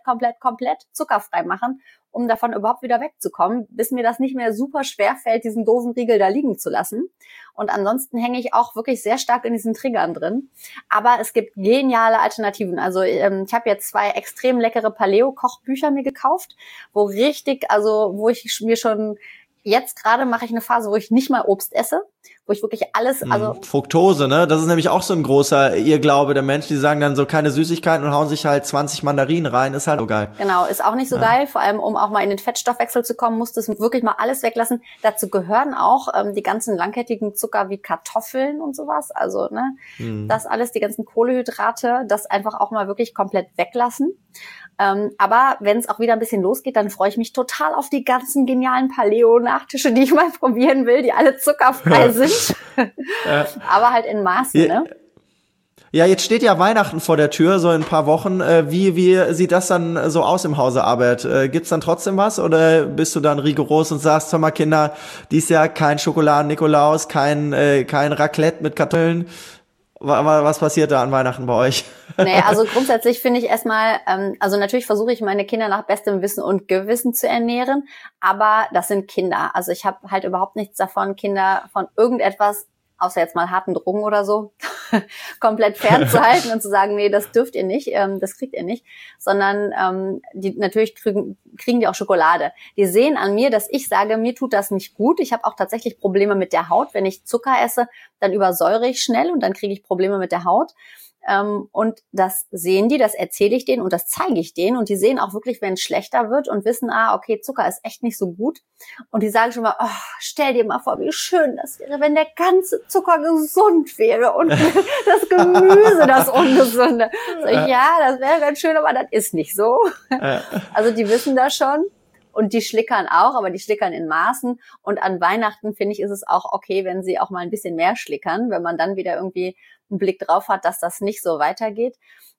zuckerfrei machen, um davon überhaupt wieder wegzukommen, bis mir das nicht mehr super schwer fällt, diesen doofen Riegel da liegen zu lassen. Und ansonsten hänge ich auch wirklich sehr stark in diesen Triggern drin. Aber es gibt geniale Alternativen. Also ich habe jetzt 2 extrem leckere Paleo-Kochbücher mir gekauft, wo ich mir schon jetzt gerade mache ich eine Phase, wo ich nicht mal Obst esse, wo ich wirklich alles, also Fructose, ne? Das ist nämlich auch so ein großer Irrglaube der Menschen, die sagen dann so keine Süßigkeiten und hauen sich halt 20 Mandarinen rein, ist halt so geil. Genau, ist auch nicht so geil, vor allem um auch mal in den Fettstoffwechsel zu kommen, musst du wirklich mal alles weglassen. Dazu gehören auch die ganzen langkettigen Zucker wie Kartoffeln und sowas, also ne, das alles, die ganzen Kohlenhydrate, das einfach auch mal wirklich komplett weglassen. Aber wenn es auch wieder ein bisschen losgeht, dann freue ich mich total auf die ganzen genialen Paleo-Nachtische, die ich mal probieren will, die alle zuckerfrei sind. Aber halt in Maßen, ne? Ja, jetzt steht ja Weihnachten vor der Tür, so in ein paar Wochen. Wie sieht das dann so aus im Hause Arbeit? Gibt's dann trotzdem was oder bist du dann rigoros und sagst, hör mal Kinder, dies Jahr kein Schokoladen-Nikolaus, kein Raclette mit Kartoffeln? Was passiert da an Weihnachten bei euch? Nee, also grundsätzlich finde ich erstmal, also natürlich versuche ich meine Kinder nach bestem Wissen und Gewissen zu ernähren, aber das sind Kinder. Also ich habe halt überhaupt nichts davon, Kinder von irgendetwas, außer jetzt mal harten Drogen oder so, komplett fernzuhalten und zu sagen, nee, das dürft ihr nicht, das kriegt ihr nicht, sondern die natürlich kriegen die auch Schokolade. Die sehen an mir, dass ich sage, mir tut das nicht gut. Ich habe auch tatsächlich Probleme mit der Haut. Wenn ich Zucker esse, dann übersäure ich schnell und dann kriege ich Probleme mit der Haut. Und das sehen die, das erzähle ich denen und das zeige ich denen und die sehen auch wirklich, wenn es schlechter wird und wissen, okay, Zucker ist echt nicht so gut und die sagen schon mal, stell dir mal vor, wie schön das wäre, wenn der ganze Zucker gesund wäre und das Gemüse das Ungesunde. So, ja, das wäre ganz schön, aber das ist nicht so. Also die wissen das schon. Und die schlickern auch, aber die schlickern in Maßen. Und an Weihnachten, finde ich, ist es auch okay, wenn sie auch mal ein bisschen mehr schlickern, wenn man dann wieder irgendwie einen Blick drauf hat, dass das nicht so weitergeht.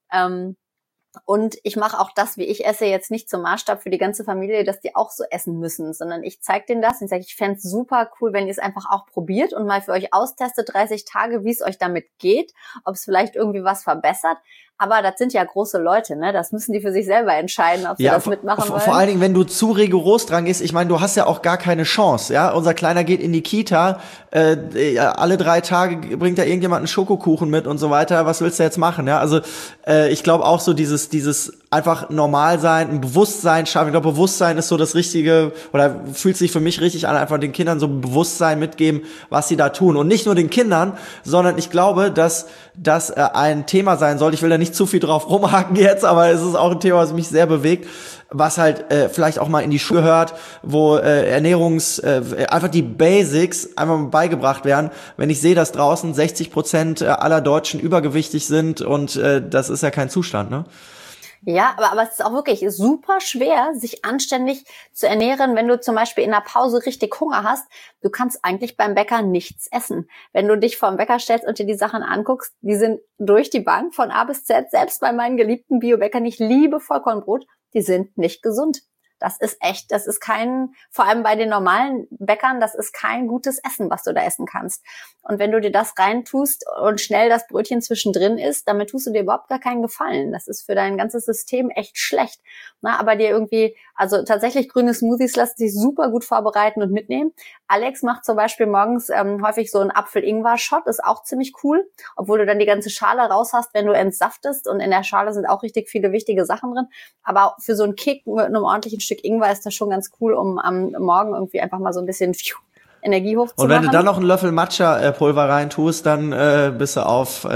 Und ich mache auch das, wie ich esse, jetzt nicht zum Maßstab für die ganze Familie, dass die auch so essen müssen, sondern ich zeige denen das und sage, ich fände es super cool, wenn ihr es einfach auch probiert und mal für euch austestet, 30 Tage, wie es euch damit geht, ob es vielleicht irgendwie was verbessert. Aber das sind ja große Leute, ne? Das müssen die für sich selber entscheiden, ob sie das mitmachen wollen. Vor allen Dingen, wenn du zu rigoros dran gehst, ich meine, du hast ja auch gar keine Chance, ja? Unser Kleiner geht in die Kita, alle 3 Tage bringt da irgendjemand einen Schokokuchen mit und so weiter. Was willst du jetzt machen, ja? Also ich glaube auch so dieses einfach normal sein, ein Bewusstsein schaffen. Ich glaube, Bewusstsein ist so das Richtige, oder fühlt sich für mich richtig an, einfach den Kindern so ein Bewusstsein mitgeben, was sie da tun. Und nicht nur den Kindern, sondern ich glaube, dass das ein Thema sein soll. Ich will da nicht zu viel drauf rumhaken jetzt, aber es ist auch ein Thema, was mich sehr bewegt, was halt vielleicht auch mal in die Schule gehört, wo einfach die Basics einfach mal beigebracht werden. Wenn ich sehe, dass draußen 60% aller Deutschen übergewichtig sind und das ist ja kein Zustand, ne? Ja, aber es ist auch wirklich super schwer, sich anständig zu ernähren, wenn du zum Beispiel in der Pause richtig Hunger hast. Du kannst eigentlich beim Bäcker nichts essen. Wenn du dich vor den Bäcker stellst und dir die Sachen anguckst, die sind durch die Bank von A bis Z, selbst bei meinen geliebten Biobäckern, ich liebe Vollkornbrot, die sind nicht gesund. das ist kein, vor allem bei den normalen Bäckern, das ist kein gutes Essen, was du da essen kannst. Und wenn du dir das reintust und schnell das Brötchen zwischendrin isst, damit tust du dir überhaupt gar keinen Gefallen. Das ist für dein ganzes System echt schlecht. Na, aber dir irgendwie, also tatsächlich grüne Smoothies lassen sich super gut vorbereiten und mitnehmen. Alex macht zum Beispiel morgens häufig so einen Apfel-Ingwer-Shot, ist auch ziemlich cool, obwohl du dann die ganze Schale raus hast, wenn du entsaftest, und in der Schale sind auch richtig viele wichtige Sachen drin. Aber für so einen Kick mit einem ordentlichen Stück Ingwer ist das schon ganz cool, um am Morgen irgendwie einfach mal so ein bisschen Energie hochzumachen. Und wenn du dann noch einen Löffel Matcha-Pulver reintust, dann bist du auf,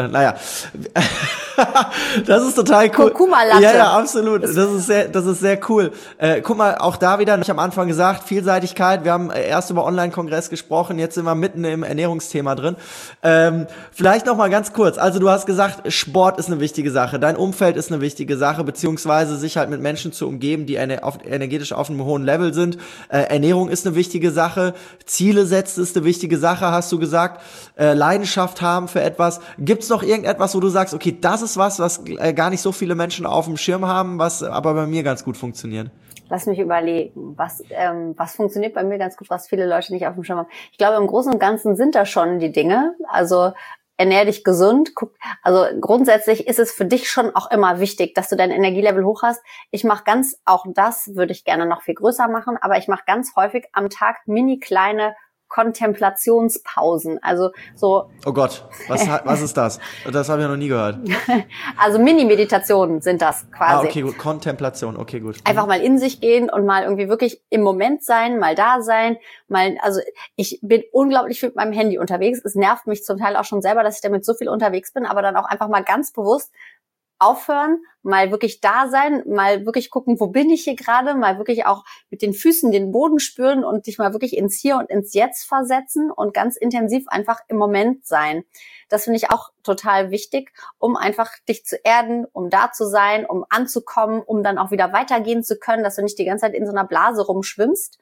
das ist total cool. Kurkuma-Latte. Ja, absolut. Das ist sehr cool. Guck mal, auch da wieder, ich habe am Anfang gesagt, Vielseitigkeit. Wir haben erst über Online-Kongress gesprochen, jetzt sind wir mitten im Ernährungsthema drin. Vielleicht noch mal ganz kurz. Also du hast gesagt, Sport ist eine wichtige Sache, dein Umfeld ist eine wichtige Sache, beziehungsweise sich halt mit Menschen zu umgeben, die energetisch auf einem hohen Level sind. Ernährung ist eine wichtige Sache. Ziele setzen ist eine wichtige Sache, hast du gesagt. Leidenschaft haben für etwas. Gibt's noch irgendetwas, wo du sagst, okay, das ist was gar nicht so viele Menschen auf dem Schirm haben, was aber bei mir ganz gut funktioniert? Lass mich überlegen, was funktioniert bei mir ganz gut, was viele Leute nicht auf dem Schirm haben. Ich glaube, im Großen und Ganzen sind das schon die Dinge. Also ernähr dich gesund. Also grundsätzlich ist es für dich schon auch immer wichtig, dass du dein Energielevel hoch hast. Ich mache auch das würde ich gerne noch viel größer machen, aber ich mache ganz häufig am Tag mini kleine Kontemplationspausen, also so. Oh Gott, was ist das? Das habe ich noch nie gehört. Also Mini-Meditationen sind das quasi. Okay, gut, Kontemplation, okay, gut. Einfach mal in sich gehen und mal irgendwie wirklich im Moment sein, mal da sein, also ich bin unglaublich viel mit meinem Handy unterwegs. Es nervt mich zum Teil auch schon selber, dass ich damit so viel unterwegs bin, aber dann auch einfach mal ganz bewusst aufhören, mal wirklich da sein, mal wirklich gucken, wo bin ich hier gerade, mal wirklich auch mit den Füßen den Boden spüren und dich mal wirklich ins Hier und ins Jetzt versetzen und ganz intensiv einfach im Moment sein. Das finde ich auch total wichtig, um einfach dich zu erden, um da zu sein, um anzukommen, um dann auch wieder weitergehen zu können, dass du nicht die ganze Zeit in so einer Blase rumschwimmst.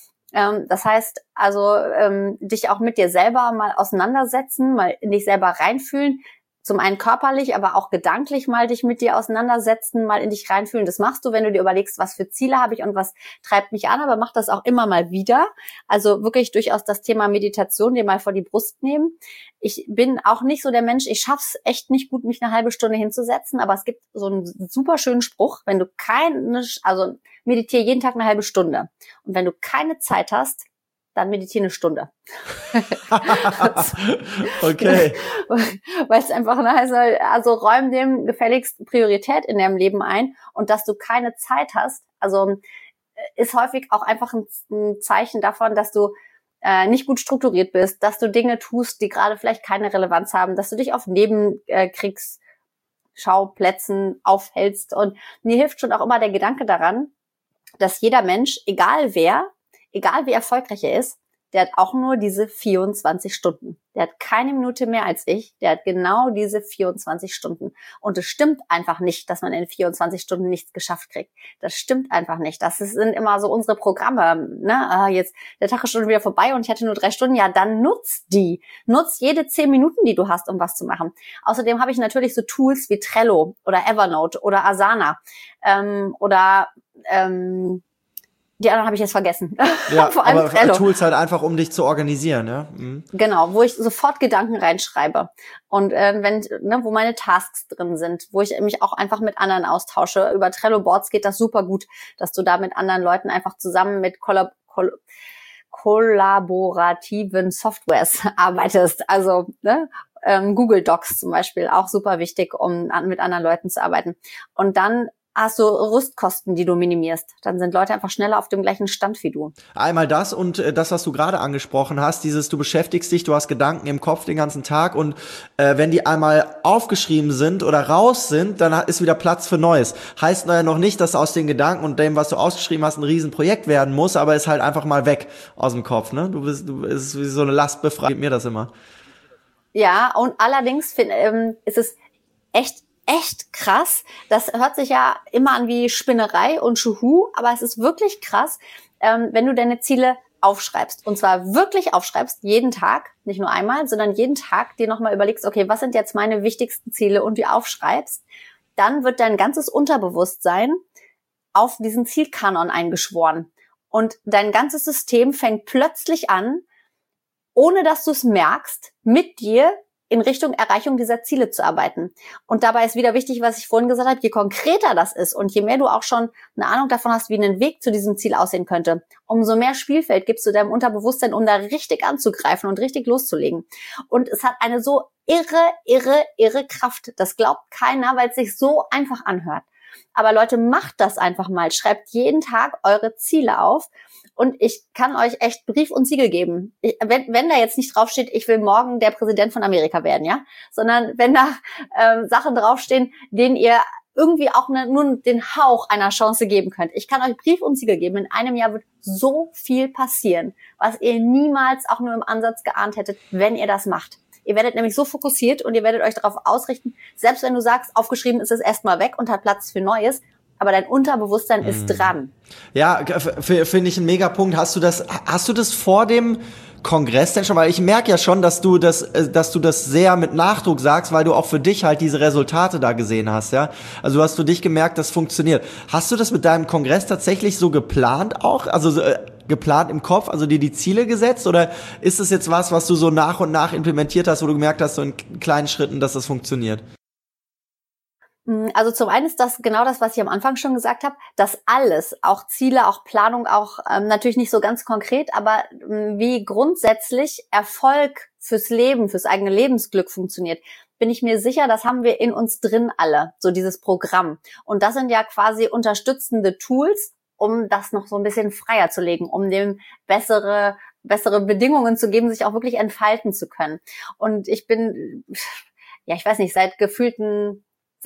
Das heißt also, dich auch mit dir selber mal auseinandersetzen, mal in dich selber reinfühlen, zum einen körperlich, aber auch gedanklich mal dich mit dir auseinandersetzen, mal in dich reinfühlen. Das machst du, wenn du dir überlegst, was für Ziele habe ich und was treibt mich an, aber mach das auch immer mal wieder. Also wirklich durchaus das Thema Meditation dir mal vor die Brust nehmen. Ich bin auch nicht so der Mensch, ich schaff's echt nicht gut, mich eine halbe Stunde hinzusetzen, aber es gibt so einen super schönen Spruch, wenn du meditiere jeden Tag eine halbe Stunde. Und wenn du keine Zeit hast, dann meditiere eine Stunde. Okay. Weil es einfach heißt, also räum dem gefälligst Priorität in deinem Leben ein, und dass du keine Zeit hast, also ist häufig auch einfach ein Zeichen davon, dass du nicht gut strukturiert bist, dass du Dinge tust, die gerade vielleicht keine Relevanz haben, dass du dich auf Nebenkriegsschauplätzen aufhältst. Und mir hilft schon auch immer der Gedanke daran, dass jeder Mensch, egal wie erfolgreich er ist, der hat auch nur diese 24 Stunden. Der hat keine Minute mehr als ich. Der hat genau diese 24 Stunden. Und es stimmt einfach nicht, dass man in 24 Stunden nichts geschafft kriegt. Das stimmt einfach nicht. Das sind immer so unsere Programme. Ne? Jetzt, der Tag ist schon wieder vorbei und ich hatte nur 3 Stunden. Ja, dann nutz die. Nutz jede 10 Minuten, die du hast, um was zu machen. Außerdem habe ich natürlich so Tools wie Trello oder Evernote oder Asana die anderen habe ich jetzt vergessen. Ja, vor allem aber Trello. Tools halt einfach, um dich zu organisieren, ja. Mhm. Genau, wo ich sofort Gedanken reinschreibe. Und wo meine Tasks drin sind, wo ich mich auch einfach mit anderen austausche. Über Trello-Boards geht das super gut, dass du da mit anderen Leuten einfach zusammen mit kollaborativen Softwares arbeitest. Also Google Docs zum Beispiel, auch super wichtig, um mit anderen Leuten zu arbeiten. Und dann hast du Rüstkosten, die du minimierst. Dann sind Leute einfach schneller auf dem gleichen Stand wie du. Einmal das und das, was du gerade angesprochen hast, du beschäftigst dich, du hast Gedanken im Kopf den ganzen Tag und wenn die einmal aufgeschrieben sind oder raus sind, dann ist wieder Platz für Neues. Heißt noch nicht, dass aus den Gedanken und dem, was du ausgeschrieben hast, ein Riesenprojekt werden muss, aber ist halt einfach mal weg aus dem Kopf, ne? Du bist wie so eine Last befreit. Gibt mir das immer. Ja, und allerdings ist es echt krass. Das hört sich ja immer an wie Spinnerei und Schuhu, aber es ist wirklich krass, wenn du deine Ziele aufschreibst. Und zwar wirklich aufschreibst, jeden Tag, nicht nur einmal, sondern jeden Tag dir nochmal überlegst, okay, was sind jetzt meine wichtigsten Ziele und die aufschreibst, dann wird dein ganzes Unterbewusstsein auf diesen Zielkanon eingeschworen. Und dein ganzes System fängt plötzlich an, ohne dass du es merkst, mit dir in Richtung Erreichung dieser Ziele zu arbeiten. Und dabei ist wieder wichtig, was ich vorhin gesagt habe, je konkreter das ist und je mehr du auch schon eine Ahnung davon hast, wie ein Weg zu diesem Ziel aussehen könnte, umso mehr Spielfeld gibst du deinem Unterbewusstsein, um da richtig anzugreifen und richtig loszulegen. Und es hat eine so irre Kraft. Das glaubt keiner, weil es sich so einfach anhört. Aber Leute, macht das einfach mal. Schreibt jeden Tag eure Ziele auf. Und ich kann euch echt Brief und Siegel geben. Wenn da jetzt nicht draufsteht, ich will morgen der Präsident von Amerika werden, ja, sondern wenn da Sachen draufstehen, denen ihr irgendwie auch nur den Hauch einer Chance geben könnt. Ich kann euch Brief und Siegel geben. In einem Jahr wird so viel passieren, was ihr niemals auch nur im Ansatz geahnt hättet, wenn ihr das macht. Ihr werdet nämlich so fokussiert und ihr werdet euch darauf ausrichten, selbst wenn du sagst, aufgeschrieben ist es erstmal weg und hat Platz für Neues, aber dein Unterbewusstsein ist dran. Ja, finde ich einen Megapunkt. Hast du das vor dem Kongress denn schon? Weil ich merke ja schon, dass du das sehr mit Nachdruck sagst, weil du auch für dich halt diese Resultate da gesehen hast, ja? Also du hast für dich gemerkt, das funktioniert. Hast du das mit deinem Kongress tatsächlich so geplant auch? Also geplant im Kopf, also dir die Ziele gesetzt? Oder ist es jetzt was du so nach und nach implementiert hast, wo du gemerkt hast, so in kleinen Schritten, dass das funktioniert? Also zum einen ist das genau das, was ich am Anfang schon gesagt habe, dass alles, auch Ziele, auch Planung, auch natürlich nicht so ganz konkret, aber wie grundsätzlich Erfolg fürs Leben, fürs eigene Lebensglück funktioniert, bin ich mir sicher, das haben wir in uns drin alle, so dieses Programm. Und das sind ja quasi unterstützende Tools, um das noch so ein bisschen freier zu legen, um dem bessere Bedingungen zu geben, sich auch wirklich entfalten zu können. Und ich bin, ja, ich weiß nicht, seit gefühlten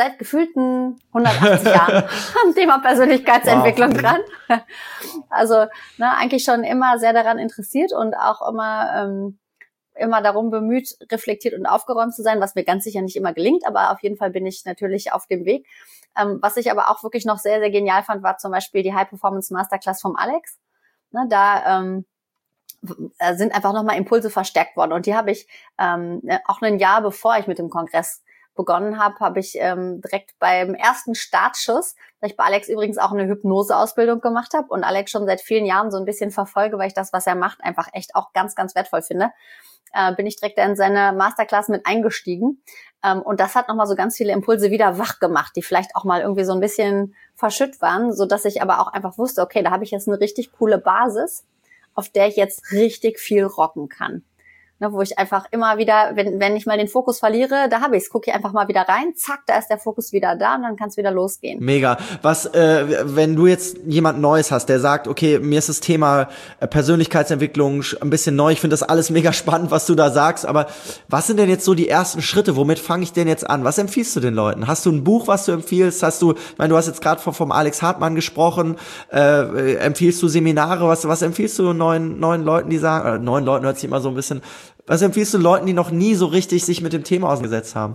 180 Jahren am Thema Persönlichkeitsentwicklung dran. Also eigentlich schon immer sehr daran interessiert und auch immer darum bemüht, reflektiert und aufgeräumt zu sein, was mir ganz sicher nicht immer gelingt, aber auf jeden Fall bin ich natürlich auf dem Weg. Was ich aber auch wirklich noch sehr, sehr genial fand, war zum Beispiel die High Performance Masterclass vom Alex. Da sind einfach nochmal Impulse verstärkt worden und die habe ich auch ein Jahr bevor ich mit dem Kongress begonnen habe ich direkt beim ersten Startschuss, da ich bei Alex übrigens auch eine Hypnoseausbildung gemacht habe und Alex schon seit vielen Jahren so ein bisschen verfolge, weil ich das, was er macht, einfach echt auch ganz, ganz wertvoll finde, bin ich direkt in seine Masterclass mit eingestiegen. Und das hat nochmal so ganz viele Impulse wieder wach gemacht, die vielleicht auch mal irgendwie so ein bisschen verschütt waren, so dass ich aber auch einfach wusste, okay, da habe ich jetzt eine richtig coole Basis, auf der ich jetzt richtig viel rocken kann. Wo ich einfach immer wieder, wenn ich mal den Fokus verliere, da habe ich es. Gucke ich einfach mal wieder rein, zack, da ist der Fokus wieder da und dann kann es wieder losgehen. Mega. Wenn du jetzt jemand Neues hast, der sagt, okay, mir ist das Thema Persönlichkeitsentwicklung ein bisschen neu, ich finde das alles mega spannend, was du da sagst, aber was sind denn jetzt so die ersten Schritte? Womit fange ich denn jetzt an? Was empfiehlst du den Leuten? Hast du ein Buch, was du empfiehlst? Du hast jetzt gerade vom Alex Hartmann gesprochen, empfiehlst du Seminare? Was empfiehlst du neuen Leuten, die sagen, neuen Leuten hört sich immer so ein bisschen. Was empfiehlst du Leuten, die noch nie so richtig sich mit dem Thema auseinandergesetzt haben?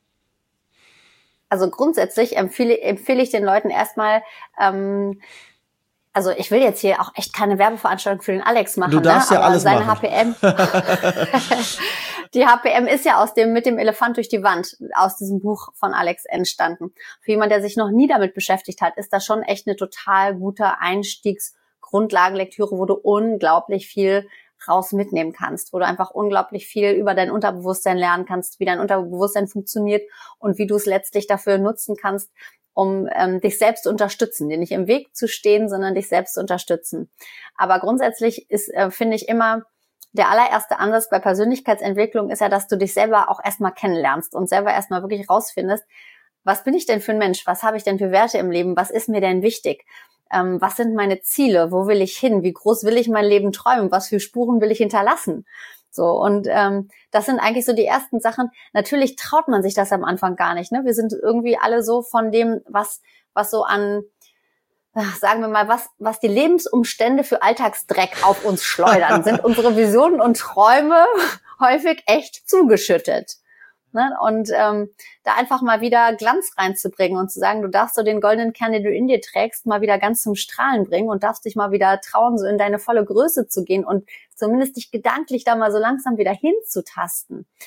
Also grundsätzlich empfehle ich den Leuten erstmal, also ich will jetzt hier auch echt keine Werbeveranstaltung für den Alex machen. Du darfst ja alles seine machen. HPM, die HPM ist ja mit dem Elefant durch die Wand aus diesem Buch von Alex entstanden. Für jemand, der sich noch nie damit beschäftigt hat, ist das schon echt eine total gute Einstiegsgrundlagenlektüre, wo du unglaublich viel raus mitnehmen kannst, wo du einfach unglaublich viel über dein Unterbewusstsein lernen kannst, wie dein Unterbewusstsein funktioniert und wie du es letztlich dafür nutzen kannst, um dich selbst zu unterstützen, dir nicht im Weg zu stehen, sondern dich selbst zu unterstützen. Aber grundsätzlich ist, finde ich immer, der allererste Ansatz bei Persönlichkeitsentwicklung ist ja, dass du dich selber auch erstmal kennenlernst und selber erstmal wirklich rausfindest, was bin ich denn für ein Mensch, was habe ich denn für Werte im Leben, was ist mir denn wichtig? Was sind meine Ziele? Wo will ich hin? Wie groß will ich mein Leben träumen? Was für Spuren will ich hinterlassen? So, und das sind eigentlich so die ersten Sachen. Natürlich traut man sich das am Anfang gar nicht, ne? Wir sind irgendwie alle so von dem, was so an, sagen wir mal, was die Lebensumstände für Alltagsdreck auf uns schleudern, sind unsere Visionen und Träume häufig echt zugeschüttet. Ne? Und da einfach mal wieder Glanz reinzubringen und zu sagen, du darfst so den goldenen Kern, den du in dir trägst, mal wieder ganz zum Strahlen bringen und darfst dich mal wieder trauen, so in deine volle Größe zu gehen und zumindest dich gedanklich da mal so langsam wieder hinzutasten.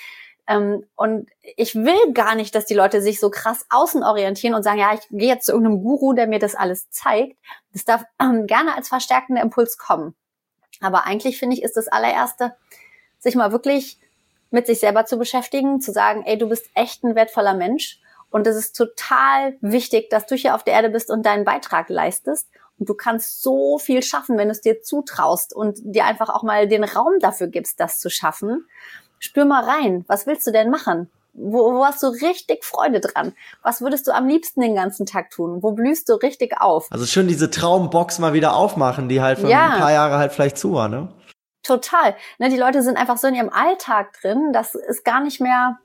Und ich will gar nicht, dass die Leute sich so krass außen orientieren und sagen, ja, ich gehe jetzt zu irgendeinem Guru, der mir das alles zeigt. Das darf gerne als verstärkender Impuls kommen. Aber eigentlich finde ich, ist das allererste, sich mal wirklich mit sich selber zu beschäftigen, zu sagen, ey, du bist echt ein wertvoller Mensch. Und es ist total wichtig, dass du hier auf der Erde bist und deinen Beitrag leistest. Und du kannst so viel schaffen, wenn du es dir zutraust und dir einfach auch mal den Raum dafür gibst, das zu schaffen. Spür mal rein. Was willst du denn machen? Wo hast du richtig Freude dran? Was würdest du am liebsten den ganzen Tag tun? Wo blühst du richtig auf? Also schön diese Traumbox mal wieder aufmachen, die halt für ein paar Jahre halt vielleicht zu war, ne? Total. Ne, die Leute sind einfach so in ihrem Alltag drin, das ist gar nicht mehr,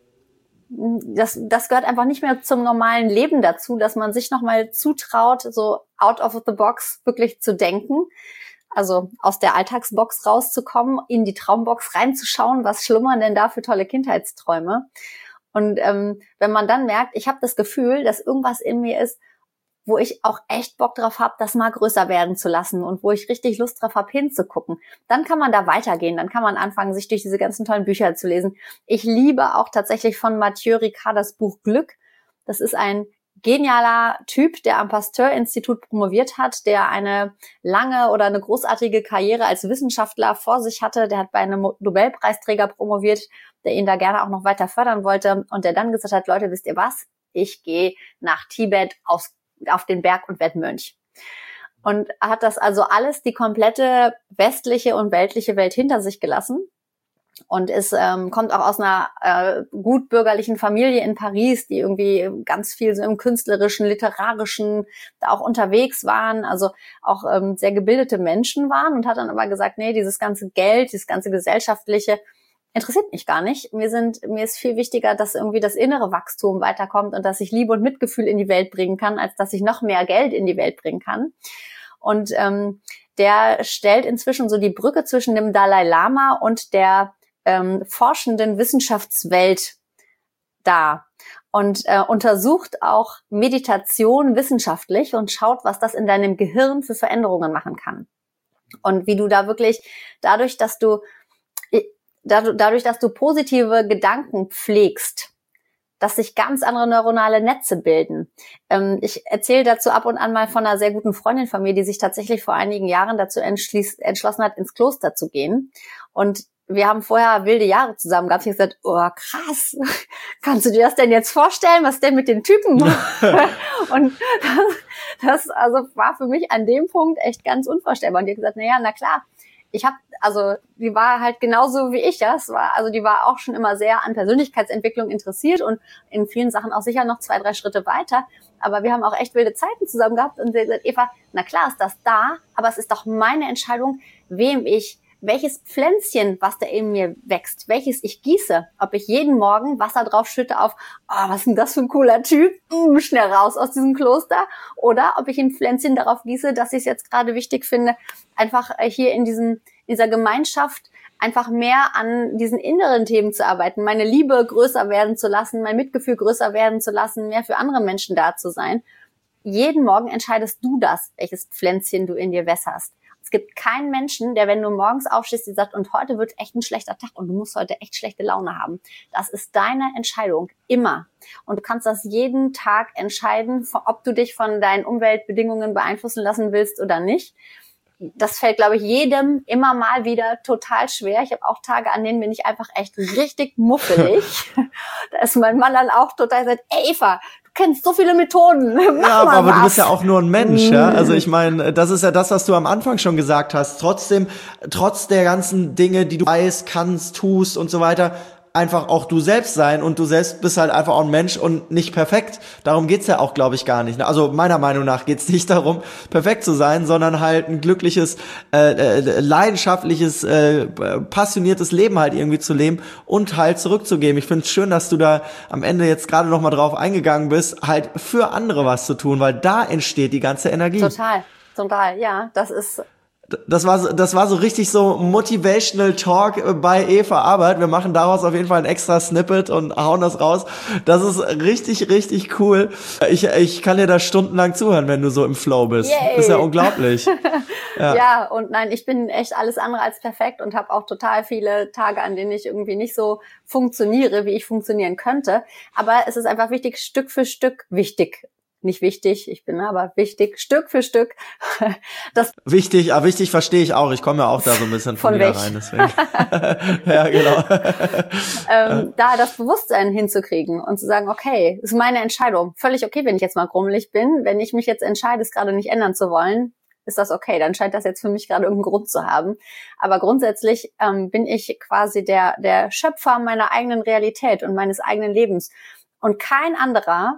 das gehört einfach nicht mehr zum normalen Leben dazu, dass man sich nochmal zutraut, so out of the box wirklich zu denken. Also aus der Alltagsbox rauszukommen, in die Traumbox reinzuschauen, was schlummern denn da für tolle Kindheitsträume. Und wenn man dann merkt, ich habe das Gefühl, dass irgendwas in mir ist, wo ich auch echt Bock drauf habe, das mal größer werden zu lassen und wo ich richtig Lust drauf habe, hinzugucken, dann kann man da weitergehen. Dann kann man anfangen, sich durch diese ganzen tollen Bücher zu lesen. Ich liebe auch tatsächlich von Mathieu Ricard das Buch Glück. Das ist ein genialer Typ, der am Pasteur-Institut promoviert hat, der eine lange oder eine großartige Karriere als Wissenschaftler vor sich hatte. Der hat bei einem Nobelpreisträger promoviert, der ihn da gerne auch noch weiter fördern wollte und der dann gesagt hat, Leute, wisst ihr was? Ich gehe nach Tibet auf den Berg und werde Mönch. Und hat das also alles, die komplette westliche und weltliche Welt hinter sich gelassen und kommt auch aus einer gut bürgerlichen Familie in Paris, die irgendwie ganz viel so im künstlerischen, literarischen da auch unterwegs waren, also auch sehr gebildete Menschen waren und hat dann aber gesagt, nee, dieses ganze Geld, dieses ganze Gesellschaftliche interessiert mich gar nicht. Mir ist viel wichtiger, dass irgendwie das innere Wachstum weiterkommt und dass ich Liebe und Mitgefühl in die Welt bringen kann, als dass ich noch mehr Geld in die Welt bringen kann. Und der stellt inzwischen so die Brücke zwischen dem Dalai Lama und der forschenden Wissenschaftswelt dar und untersucht auch Meditation wissenschaftlich und schaut, was das in deinem Gehirn für Veränderungen machen kann. Und wie du da wirklich dadurch, dass du positive Gedanken pflegst, dass sich ganz andere neuronale Netze bilden. Ich erzähle dazu ab und an mal von einer sehr guten Freundin von mir, die sich tatsächlich vor einigen Jahren dazu entschlossen hat, ins Kloster zu gehen. Und wir haben vorher wilde Jahre zusammen gehabt. Ich habe gesagt, oh krass, kannst du dir das denn jetzt vorstellen, was denn mit den Typen? Und das also war für mich an dem Punkt echt ganz unvorstellbar. Und die hat gesagt, na klar, die war halt genauso wie ich, ja. Die war auch schon immer sehr an Persönlichkeitsentwicklung interessiert und in vielen Sachen auch sicher noch 2-3 Schritte weiter. Aber wir haben auch echt wilde Zeiten zusammen gehabt und sie hat gesagt, Eva, na klar ist das da, aber es ist doch meine Entscheidung, welches Pflänzchen, was da in mir wächst, welches ich gieße, ob ich jeden Morgen Wasser drauf schütte auf, was ist denn das für ein cooler Typ, schnell raus aus diesem Kloster, oder ob ich ein Pflänzchen darauf gieße, dass ich es jetzt gerade wichtig finde, einfach hier in dieser Gemeinschaft einfach mehr an diesen inneren Themen zu arbeiten, meine Liebe größer werden zu lassen, mein Mitgefühl größer werden zu lassen, mehr für andere Menschen da zu sein. Jeden Morgen entscheidest du das, welches Pflänzchen du in dir wässerst. Es gibt keinen Menschen, der, wenn du morgens aufstehst, dir sagt, und heute wird echt ein schlechter Tag und du musst heute echt schlechte Laune haben. Das ist deine Entscheidung, immer. Und du kannst das jeden Tag entscheiden, ob du dich von deinen Umweltbedingungen beeinflussen lassen willst oder nicht. Das fällt, glaube ich, jedem immer mal wieder total schwer. Ich habe auch Tage, an denen bin ich einfach echt richtig muffelig. Da ist mein Mann dann auch total gesagt, ey Eva, du kennst so viele Methoden. Ja, aber du bist ja auch nur ein Mensch, ja. Also ich meine, das ist ja das, was du am Anfang schon gesagt hast. Trotzdem, trotz der ganzen Dinge, die du weißt, kannst, tust und so weiter, einfach auch du selbst sein, und du selbst bist halt einfach auch ein Mensch und nicht perfekt. Darum geht's ja auch, glaube ich, gar nicht. Also meiner Meinung nach geht's nicht darum, perfekt zu sein, sondern halt ein glückliches, leidenschaftliches, passioniertes Leben halt irgendwie zu leben und halt zurückzugeben. Ich finde es schön, dass du da am Ende jetzt gerade noch mal drauf eingegangen bist, halt für andere was zu tun, weil da entsteht die ganze Energie. Total, ja, Das war so richtig so Motivational Talk bei Eva Arbeit. Wir machen daraus auf jeden Fall ein extra Snippet und hauen das raus. Das ist richtig, richtig cool. Ich kann dir da stundenlang zuhören, wenn du so im Flow bist. Yay. Ist ja unglaublich. Ja, und nein, ich bin echt alles andere als perfekt und habe auch total viele Tage, an denen ich irgendwie nicht so funktioniere, wie ich funktionieren könnte. Aber es ist einfach wichtig, Stück für Stück, nicht wichtig, ich bin aber wichtig, Stück für Stück. Wichtig, aber wichtig verstehe ich auch. Ich komme ja auch da so ein bisschen von wieder rein, deswegen. Ja, genau. Da das Bewusstsein hinzukriegen und zu sagen, okay, das ist meine Entscheidung. Völlig okay, wenn ich jetzt mal grummelig bin. Wenn ich mich jetzt entscheide, es gerade nicht ändern zu wollen, ist das okay. Dann scheint das jetzt für mich gerade irgendeinen Grund zu haben. Aber grundsätzlich bin ich quasi der Schöpfer meiner eigenen Realität und meines eigenen Lebens. Und kein anderer,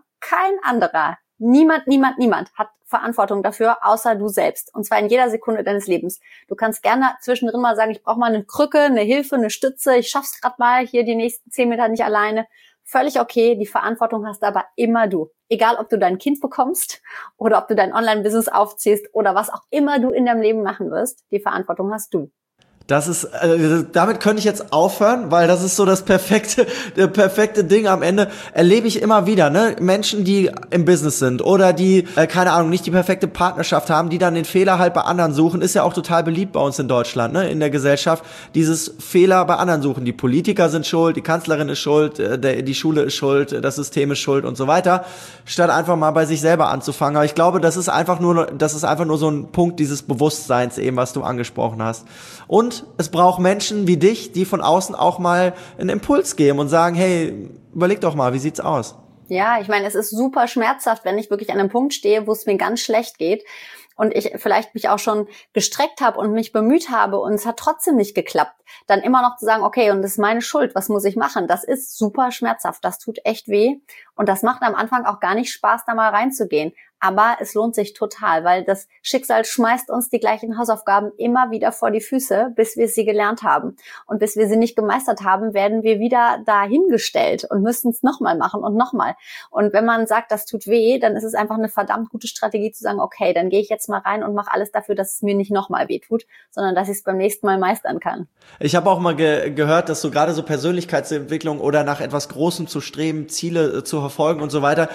niemand hat Verantwortung dafür, außer du selbst. Und zwar in jeder Sekunde deines Lebens. Du kannst gerne zwischendrin mal sagen, ich brauche mal eine Krücke, eine Hilfe, eine Stütze, ich schaff's gerade mal hier die nächsten 10 Meter nicht alleine. Völlig okay, die Verantwortung hast aber immer du. Egal, ob du dein Kind bekommst oder ob du dein Online-Business aufziehst oder was auch immer du in deinem Leben machen wirst, die Verantwortung hast du. Das ist, damit könnte ich jetzt aufhören, weil das ist so das perfekte Ding am Ende. Erlebe ich immer wieder, ne? Menschen, die im Business sind oder die, keine Ahnung, nicht die perfekte Partnerschaft haben, die dann den Fehler halt bei anderen suchen, ist ja auch total beliebt bei uns in Deutschland, ne? In der Gesellschaft, dieses Fehler bei anderen suchen. Die Politiker sind schuld, die Kanzlerin ist schuld, die Schule ist schuld, das System ist schuld und so weiter, statt einfach mal bei sich selber anzufangen. Aber ich glaube, das ist einfach nur so ein Punkt dieses Bewusstseins eben, was du angesprochen hast. Und es braucht Menschen wie dich, die von außen auch mal einen Impuls geben und sagen, hey, überleg doch mal, wie sieht's aus? Ja, ich meine, es ist super schmerzhaft, wenn ich wirklich an einem Punkt stehe, wo es mir ganz schlecht geht und ich vielleicht mich auch schon gestreckt habe und mich bemüht habe und es hat trotzdem nicht geklappt, dann immer noch zu sagen, okay, und das ist meine Schuld, was muss ich machen? Das ist super schmerzhaft, das tut echt weh und das macht am Anfang auch gar nicht Spaß, da mal reinzugehen. Aber es lohnt sich total, weil das Schicksal schmeißt uns die gleichen Hausaufgaben immer wieder vor die Füße, bis wir sie gelernt haben. Und bis wir sie nicht gemeistert haben, werden wir wieder dahingestellt und müssen es nochmal machen und nochmal. Und wenn man sagt, das tut weh, dann ist es einfach eine verdammt gute Strategie zu sagen, okay, dann gehe ich jetzt mal rein und mache alles dafür, dass es mir nicht nochmal weh tut, sondern dass ich es beim nächsten Mal meistern kann. Ich habe auch mal gehört, dass so gerade so Persönlichkeitsentwicklung oder nach etwas Großem zu streben, Ziele zu verfolgen und so weiter,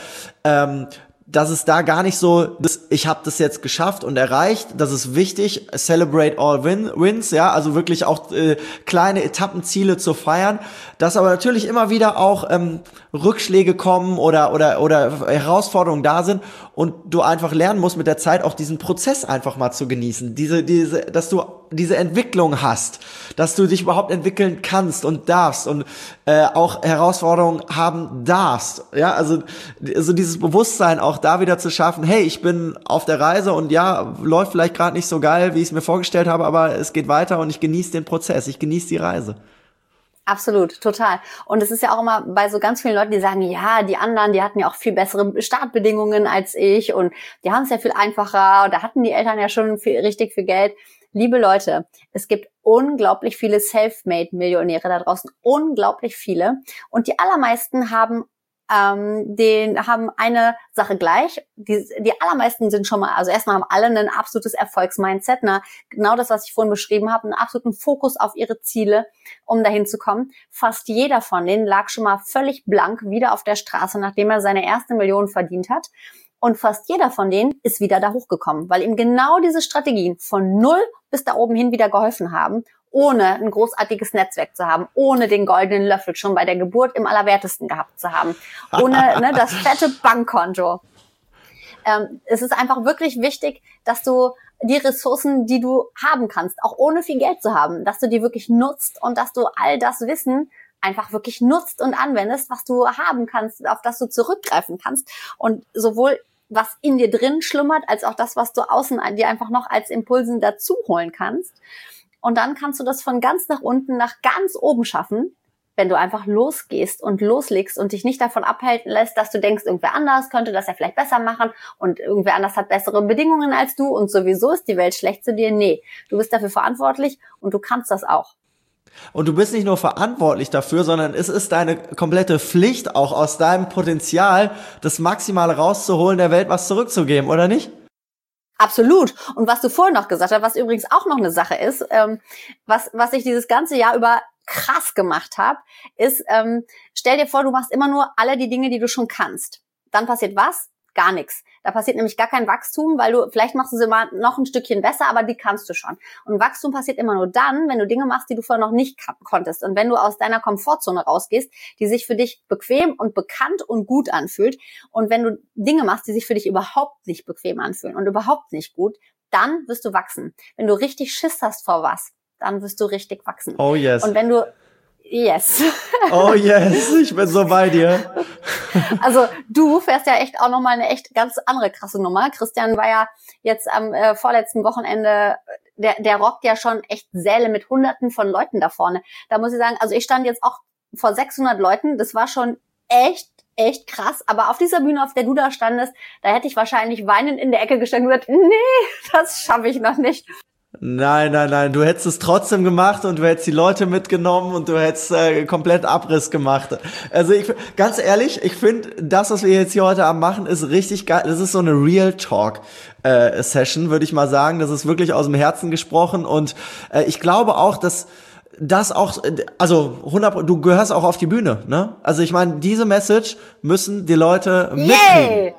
dass es da gar nicht so, ich habe das jetzt geschafft und erreicht, das ist wichtig, celebrate all wins, ja, also wirklich auch kleine Etappenziele zu feiern, dass aber natürlich immer wieder auch Rückschläge kommen oder Herausforderungen da sind und du einfach lernen musst mit der Zeit auch diesen Prozess einfach mal zu genießen, dass du diese Entwicklung hast, dass du dich überhaupt entwickeln kannst und darfst und auch Herausforderungen haben darfst, ja, also dieses Bewusstsein auch da wieder zu schaffen, hey, ich bin auf der Reise und ja, läuft vielleicht gerade nicht so geil, wie ich es mir vorgestellt habe, aber es geht weiter und ich genieße den Prozess, ich genieße die Reise. Absolut, total. Und es ist ja auch immer bei so ganz vielen Leuten, die sagen, ja, die anderen, die hatten ja auch viel bessere Startbedingungen als ich und die haben es ja viel einfacher und da hatten die Eltern ja schon richtig viel Geld. Liebe Leute, es gibt unglaublich viele Selfmade-Millionäre da draußen, unglaublich viele. Und die allermeisten haben eine Sache gleich. Die allermeisten sind schon mal, also erstmal haben alle ein absolutes Erfolgsmindset, genau das, was ich vorhin beschrieben habe, einen absoluten Fokus auf ihre Ziele, um dahin zu kommen. Fast jeder von denen lag schon mal völlig blank wieder auf der Straße, nachdem er seine erste Million verdient hat. Und fast jeder von denen ist wieder da hochgekommen, weil ihm genau diese Strategien von 0 bis da oben hin wieder geholfen haben, ohne ein großartiges Netzwerk zu haben, ohne den goldenen Löffel schon bei der Geburt im Allerwertesten gehabt zu haben, ohne das fette Bankkonto. Es ist einfach wirklich wichtig, dass du die Ressourcen, die du haben kannst, auch ohne viel Geld zu haben, dass du die wirklich nutzt und dass du all das Wissen einfach wirklich nutzt und anwendest, was du haben kannst, auf das du zurückgreifen kannst und sowohl was in dir drin schlummert, als auch das, was du außen dir einfach noch als Impulsen dazu holen kannst. Und dann kannst du das von ganz nach unten nach ganz oben schaffen, wenn du einfach losgehst und loslegst und dich nicht davon abhalten lässt, dass du denkst, irgendwer anders könnte das ja vielleicht besser machen und irgendwer anders hat bessere Bedingungen als du und sowieso ist die Welt schlecht zu dir. Nee, du bist dafür verantwortlich und du kannst das auch. Und du bist nicht nur verantwortlich dafür, sondern es ist deine komplette Pflicht, auch aus deinem Potenzial das Maximale rauszuholen, der Welt was zurückzugeben, oder nicht? Absolut. Und was du vorhin noch gesagt hast, was übrigens auch noch eine Sache ist, was ich dieses ganze Jahr über krass gemacht habe, ist, stell dir vor, du machst immer nur alle die Dinge, die du schon kannst. Dann passiert was? gar nichts. Da passiert nämlich gar kein Wachstum, weil vielleicht machst du sie mal noch ein Stückchen besser, aber die kannst du schon. Und Wachstum passiert immer nur dann, wenn du Dinge machst, die du vorher noch nicht konntest. Und wenn du aus deiner Komfortzone rausgehst, die sich für dich bequem und bekannt und gut anfühlt. Und wenn du Dinge machst, die sich für dich überhaupt nicht bequem anfühlen und überhaupt nicht gut, dann wirst du wachsen. Wenn du richtig Schiss hast vor was, dann wirst du richtig wachsen. Oh yes. Und wenn du yes. Oh yes, ich bin so bei dir. Also du fährst ja echt auch nochmal eine echt ganz andere krasse Nummer. Christian war ja jetzt am vorletzten Wochenende, der rockt ja schon echt Säle mit Hunderten von Leuten da vorne. Da muss ich sagen, also ich stand jetzt auch vor 600 Leuten, das war schon echt krass. Aber auf dieser Bühne, auf der du da standest, da hätte ich wahrscheinlich weinend in der Ecke gestanden und gesagt, nee, das schaffe ich noch nicht. Nein, du hättest es trotzdem gemacht und du hättest die Leute mitgenommen und du hättest komplett Abriss gemacht. Also ganz ehrlich, ich finde, das, was wir jetzt hier heute Abend machen, ist richtig geil. Das ist so eine Real Talk Session, würde ich mal sagen. Das ist wirklich aus dem Herzen gesprochen und ich glaube auch, dass das auch, also 100%, du gehörst auch auf die Bühne, ne? Also ich meine, diese Message müssen die Leute mitkriegen.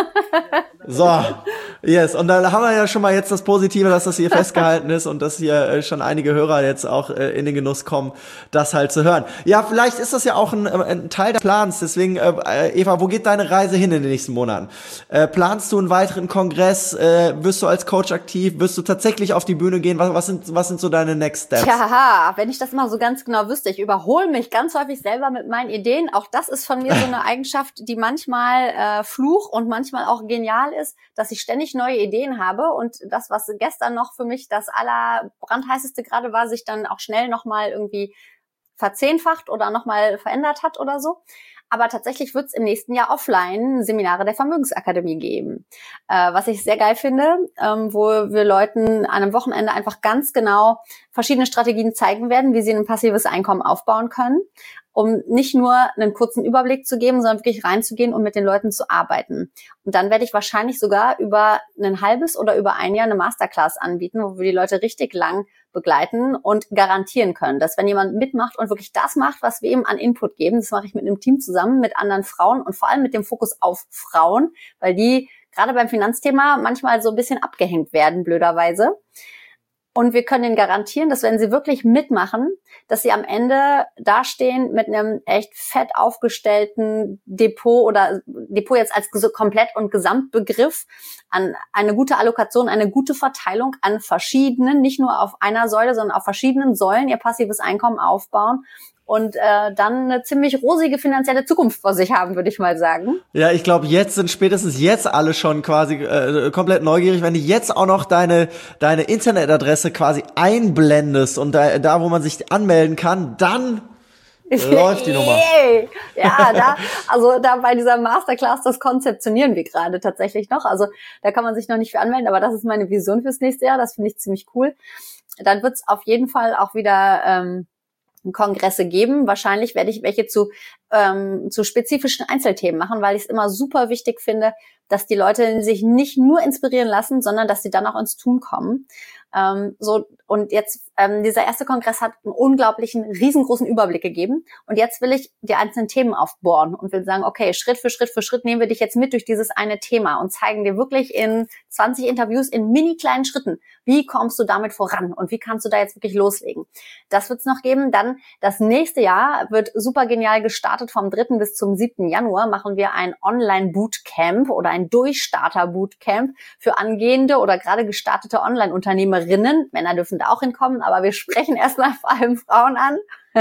So, yes. Und dann haben wir ja schon mal jetzt das Positive, dass das hier festgehalten ist und dass hier schon einige Hörer jetzt auch in den Genuss kommen, das halt zu hören. Ja, vielleicht ist das ja auch ein Teil des Plans. Deswegen, Eva, wo geht deine Reise hin in den nächsten Monaten? Planst du einen weiteren Kongress? Wirst du als Coach aktiv? Wirst du tatsächlich auf die Bühne gehen? Was sind so deine Next Steps? Ja, wenn ich das mal so ganz genau wüsste. Ich überhole mich ganz häufig selber mit meinen Ideen. Auch das ist von mir so eine Eigenschaft, die manchmal Fluch und manchmal auch genial ist, dass ich ständig neue Ideen habe und das, was gestern noch für mich das allerbrandheißeste gerade war, sich dann auch schnell nochmal irgendwie verzehnfacht oder nochmal verändert hat oder so. Aber tatsächlich wird es im nächsten Jahr offline Seminare der Vermögensakademie geben, was ich sehr geil finde, wo wir Leuten an einem Wochenende einfach ganz genau verschiedene Strategien zeigen werden, wie sie ein passives Einkommen aufbauen können, um nicht nur einen kurzen Überblick zu geben, sondern wirklich reinzugehen und mit den Leuten zu arbeiten. Und dann werde ich wahrscheinlich sogar über ein halbes oder über ein Jahr eine Masterclass anbieten, wo wir die Leute richtig lang begleiten und garantieren können, dass wenn jemand mitmacht und wirklich das macht, was wir ihm an Input geben, das mache ich mit einem Team zusammen, mit anderen Frauen und vor allem mit dem Fokus auf Frauen, weil die gerade beim Finanzthema manchmal so ein bisschen abgehängt werden, blöderweise. Und wir können ihnen garantieren, dass wenn sie wirklich mitmachen, dass sie am Ende dastehen mit einem echt fett aufgestellten Depot oder Depot jetzt als komplett und Gesamtbegriff an eine gute Allokation, eine gute Verteilung an verschiedenen, nicht nur auf einer Säule, sondern auf verschiedenen Säulen ihr passives Einkommen aufbauen und dann eine ziemlich rosige finanzielle Zukunft vor sich haben, würde ich mal sagen. Ja, ich glaube, spätestens jetzt alle schon quasi komplett neugierig, wenn du jetzt auch noch deine Internetadresse quasi einblendest und da wo man sich anmelden kann, dann läuft die Nummer. Ja, da bei dieser Masterclass, das konzeptionieren wir gerade tatsächlich noch. Also da kann man sich noch nicht für anmelden, aber das ist meine Vision fürs nächste Jahr. Das finde ich ziemlich cool. Dann wird es auf jeden Fall auch wieder Kongresse geben. Wahrscheinlich werde ich welche zu spezifischen Einzelthemen machen, weil ich es immer super wichtig finde, dass die Leute sich nicht nur inspirieren lassen, sondern dass sie dann auch ins Tun kommen. Und jetzt, dieser erste Kongress hat einen unglaublichen, riesengroßen Überblick gegeben. Und jetzt will ich die einzelnen Themen aufbohren und will sagen, okay, Schritt für Schritt nehmen wir dich jetzt mit durch dieses eine Thema und zeigen dir wirklich in 20 Interviews in mini kleinen Schritten, wie kommst du damit voran und wie kannst du da jetzt wirklich loslegen. Das wird es noch geben. Dann das nächste Jahr wird super genial gestartet. Vom 3. bis zum 7. Januar machen wir ein Online-Bootcamp oder ein Durchstarter-Bootcamp für angehende oder gerade gestartete Online-Unternehmerinnen. Männer dürfen da auch hinkommen, aber wir sprechen erstmal vor allem Frauen an,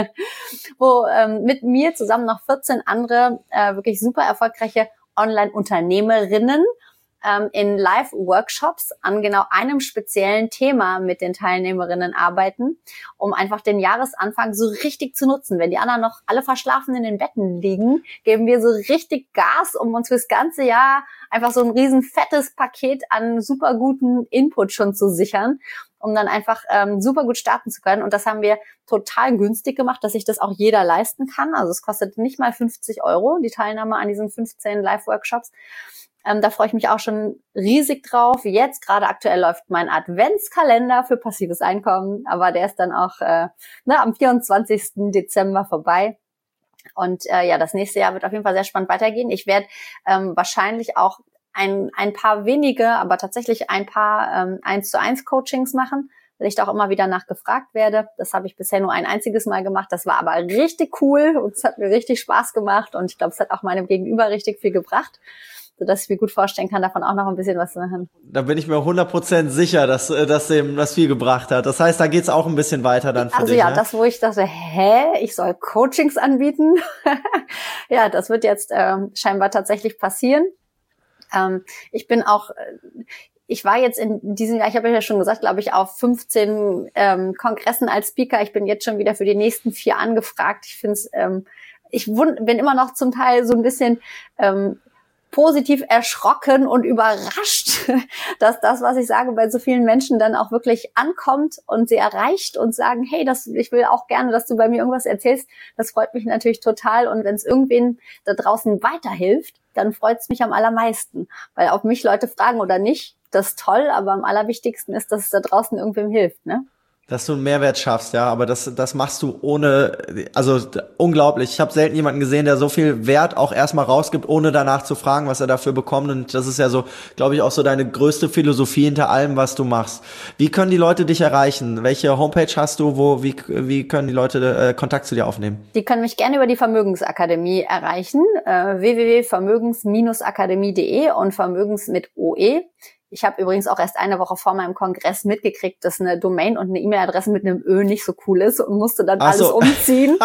wo mit mir zusammen noch 14 andere wirklich super erfolgreiche Online-Unternehmerinnen in Live-Workshops an genau einem speziellen Thema mit den Teilnehmerinnen arbeiten, um einfach den Jahresanfang so richtig zu nutzen. Wenn die anderen noch alle verschlafen in den Betten liegen, geben wir so richtig Gas, um uns fürs ganze Jahr einfach so ein riesen fettes Paket an super guten Input schon zu sichern, um dann einfach super gut starten zu können. Und das haben wir total günstig gemacht, dass sich das auch jeder leisten kann. Also es kostet nicht mal 50 €, die Teilnahme an diesen 15 Live-Workshops. Da freue ich mich auch schon riesig drauf. Jetzt gerade aktuell läuft mein Adventskalender für passives Einkommen, aber der ist dann auch am 24. Dezember vorbei. Und das nächste Jahr wird auf jeden Fall sehr spannend weitergehen. Ich werde wahrscheinlich auch ein paar wenige, aber tatsächlich ein paar 1:1 Coachings machen, weil ich da auch immer wieder nachgefragt werde. Das habe ich bisher nur ein einziges Mal gemacht. Das war aber richtig cool und es hat mir richtig Spaß gemacht und ich glaube, es hat auch meinem Gegenüber richtig viel gebracht, sodass ich mir gut vorstellen kann, davon auch noch ein bisschen was zu machen. Da bin ich mir 100% sicher, dass dem das viel gebracht hat. Das heißt, da geht's auch ein bisschen weiter dann für dich. Also ja, ne? das, wo ich dachte, ich soll Coachings anbieten. Ja, das wird jetzt scheinbar tatsächlich passieren. Ich war jetzt in diesem Jahr, ich habe ja schon gesagt, glaube ich, auf 15 Kongressen als Speaker. Ich bin jetzt schon wieder für die nächsten 4 angefragt. Ich finde es, bin immer noch zum Teil so ein bisschen positiv erschrocken und überrascht, dass das, was ich sage, bei so vielen Menschen dann auch wirklich ankommt und sie erreicht und sagen, hey, ich will auch gerne, dass du bei mir irgendwas erzählst. Das freut mich natürlich total. Und wenn es irgendwen da draußen weiterhilft, dann freut es mich am allermeisten. Weil ob mich Leute fragen oder nicht, das ist toll, aber am allerwichtigsten ist, dass es da draußen irgendwem hilft, ne? Dass du einen Mehrwert schaffst, ja, aber das machst du also unglaublich. Ich habe selten jemanden gesehen, der so viel Wert auch erstmal rausgibt, ohne danach zu fragen, was er dafür bekommt. Und das ist ja so, glaube ich, auch so deine größte Philosophie hinter allem, was du machst. Wie können die Leute dich erreichen? Welche Homepage hast du? Wie können die Leute Kontakt zu dir aufnehmen? Die können mich gerne über die Vermögensakademie erreichen, www.vermögens-akademie.de und Vermögens mit OE. Ich habe übrigens auch erst eine Woche vor meinem Kongress mitgekriegt, dass eine Domain und eine E-Mail-Adresse mit einem Ö nicht so cool ist und musste dann alles umziehen.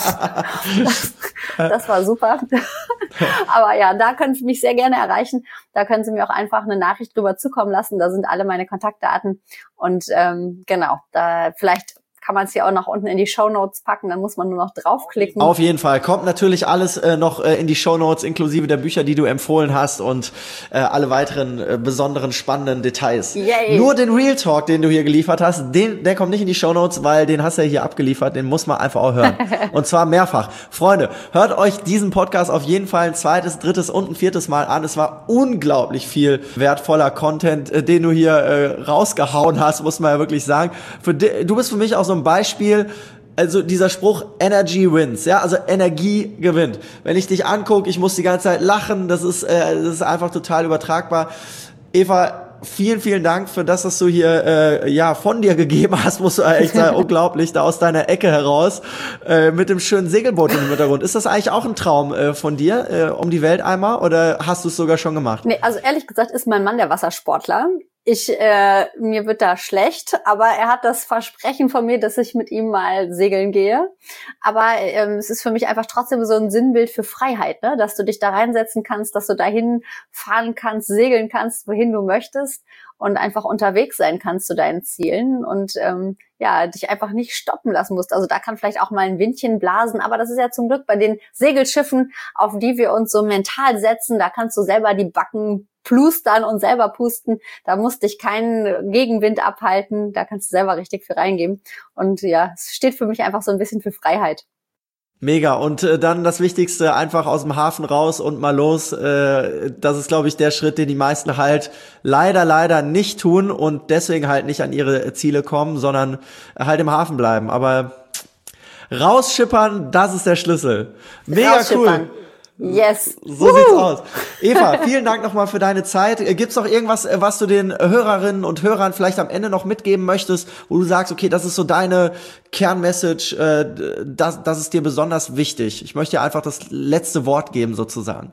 Das war super. Aber ja, da können Sie mich sehr gerne erreichen. Da können Sie mir auch einfach eine Nachricht drüber zukommen lassen. Da sind alle meine Kontaktdaten. Und genau, da vielleicht kann man es hier auch noch unten in die Shownotes packen, dann muss man nur noch draufklicken. Auf jeden Fall. Kommt natürlich alles noch in die Shownotes, inklusive der Bücher, die du empfohlen hast und alle weiteren besonderen, spannenden Details. Yay. Nur den Real Talk, den du hier geliefert hast, der kommt nicht in die Shownotes, weil den hast du ja hier abgeliefert, den muss man einfach auch hören. Und zwar mehrfach. Freunde, hört euch diesen Podcast auf jeden Fall ein 2., 3. und ein 4. Mal an. Es war unglaublich viel wertvoller Content, den du hier rausgehauen hast, muss man ja wirklich sagen. Du bist für mich auch so ein Beispiel, also dieser Spruch Energy wins, ja, also Energie gewinnt. Wenn ich dich angucke, ich muss die ganze Zeit lachen, das ist einfach total übertragbar. Eva, vielen, vielen Dank für das, was du hier von dir gegeben hast, musst du echt sagen, unglaublich, da aus deiner Ecke heraus, mit dem schönen Segelboot im Hintergrund. Ist das eigentlich auch ein Traum von dir, um die Welt einmal, oder hast du es sogar schon gemacht? Nee, also ehrlich gesagt ist mein Mann der Wassersportler. Mir wird da schlecht, aber er hat das Versprechen von mir, dass ich mit ihm mal segeln gehe. Aber es ist für mich einfach trotzdem so ein Sinnbild für Freiheit, ne? Dass du dich da reinsetzen kannst, dass du dahin fahren kannst, segeln kannst, wohin du möchtest und einfach unterwegs sein kannst zu deinen Zielen und dich einfach nicht stoppen lassen musst. Also da kann vielleicht auch mal ein Windchen blasen, aber das ist ja zum Glück bei den Segelschiffen, auf die wir uns so mental setzen, da kannst du selber die Backen plustern und selber pusten. Da musst dich keinen Gegenwind abhalten. Da kannst du selber richtig viel reingeben. Und ja, es steht für mich einfach so ein bisschen für Freiheit. Mega. Und dann das Wichtigste, einfach aus dem Hafen raus und mal los. Das ist, glaube ich, der Schritt, den die meisten halt leider nicht tun und deswegen halt nicht an ihre Ziele kommen, sondern halt im Hafen bleiben. Aber rausschippern, das ist der Schlüssel. Mega cool. Yes. So sieht's aus. Eva, vielen Dank nochmal für deine Zeit. Gibt's noch irgendwas, was du den Hörerinnen und Hörern vielleicht am Ende noch mitgeben möchtest, wo du sagst, okay, das ist so deine Kernmessage, das ist dir besonders wichtig. Ich möchte dir einfach das letzte Wort geben, sozusagen.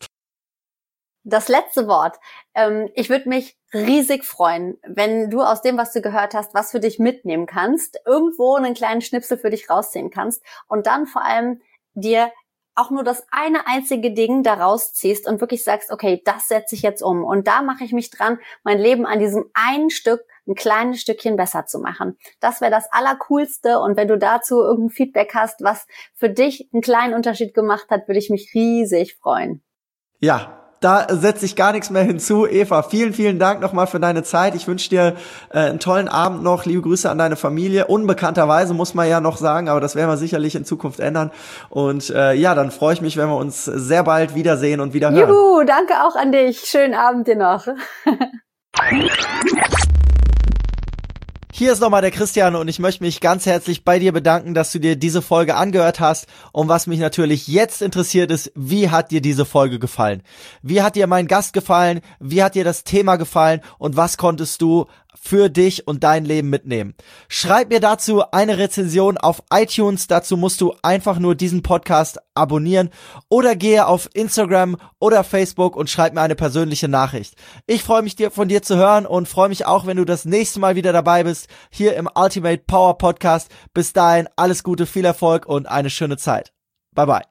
Das letzte Wort. Ich würde mich riesig freuen, wenn du aus dem, was du gehört hast, was für dich mitnehmen kannst, irgendwo einen kleinen Schnipsel für dich rausziehen kannst und dann vor allem dir auch nur das eine einzige Ding daraus ziehst und wirklich sagst, okay, das setze ich jetzt um und da mache ich mich dran, mein Leben an diesem einen Stück ein kleines Stückchen besser zu machen. Das wäre das Allercoolste und wenn du dazu irgendein Feedback hast, was für dich einen kleinen Unterschied gemacht hat, würde ich mich riesig freuen. Ja. Da setze ich gar nichts mehr hinzu. Eva, vielen, vielen Dank nochmal für deine Zeit. Ich wünsche dir einen tollen Abend noch. Liebe Grüße an deine Familie. Unbekannterweise muss man ja noch sagen, aber das werden wir sicherlich in Zukunft ändern. Und dann freue ich mich, wenn wir uns sehr bald wiedersehen und wieder hören. Juhu, danke auch an dich. Schönen Abend dir noch. Hier ist nochmal der Christian und ich möchte mich ganz herzlich bei dir bedanken, dass du dir diese Folge angehört hast. Und was mich natürlich jetzt interessiert ist, wie hat dir diese Folge gefallen? Wie hat dir mein Gast gefallen? Wie hat dir das Thema gefallen? Und was konntest du für dich und dein Leben mitnehmen? Schreib mir dazu eine Rezension auf iTunes. Dazu musst du einfach nur diesen Podcast abonnieren oder gehe auf Instagram oder Facebook und schreib mir eine persönliche Nachricht. Ich freue mich von dir zu hören und freue mich auch, wenn du das nächste Mal wieder dabei bist, hier im Ultimate Power Podcast. Bis dahin, alles Gute, viel Erfolg und eine schöne Zeit. Bye bye.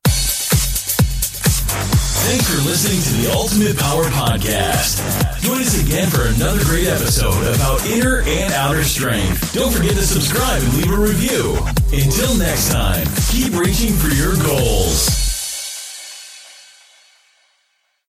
Thanks for listening to the Ultimate Power Podcast. Join us again for another great episode about inner and outer strength. Don't forget to subscribe and leave a review. Until next time, keep reaching for your goals.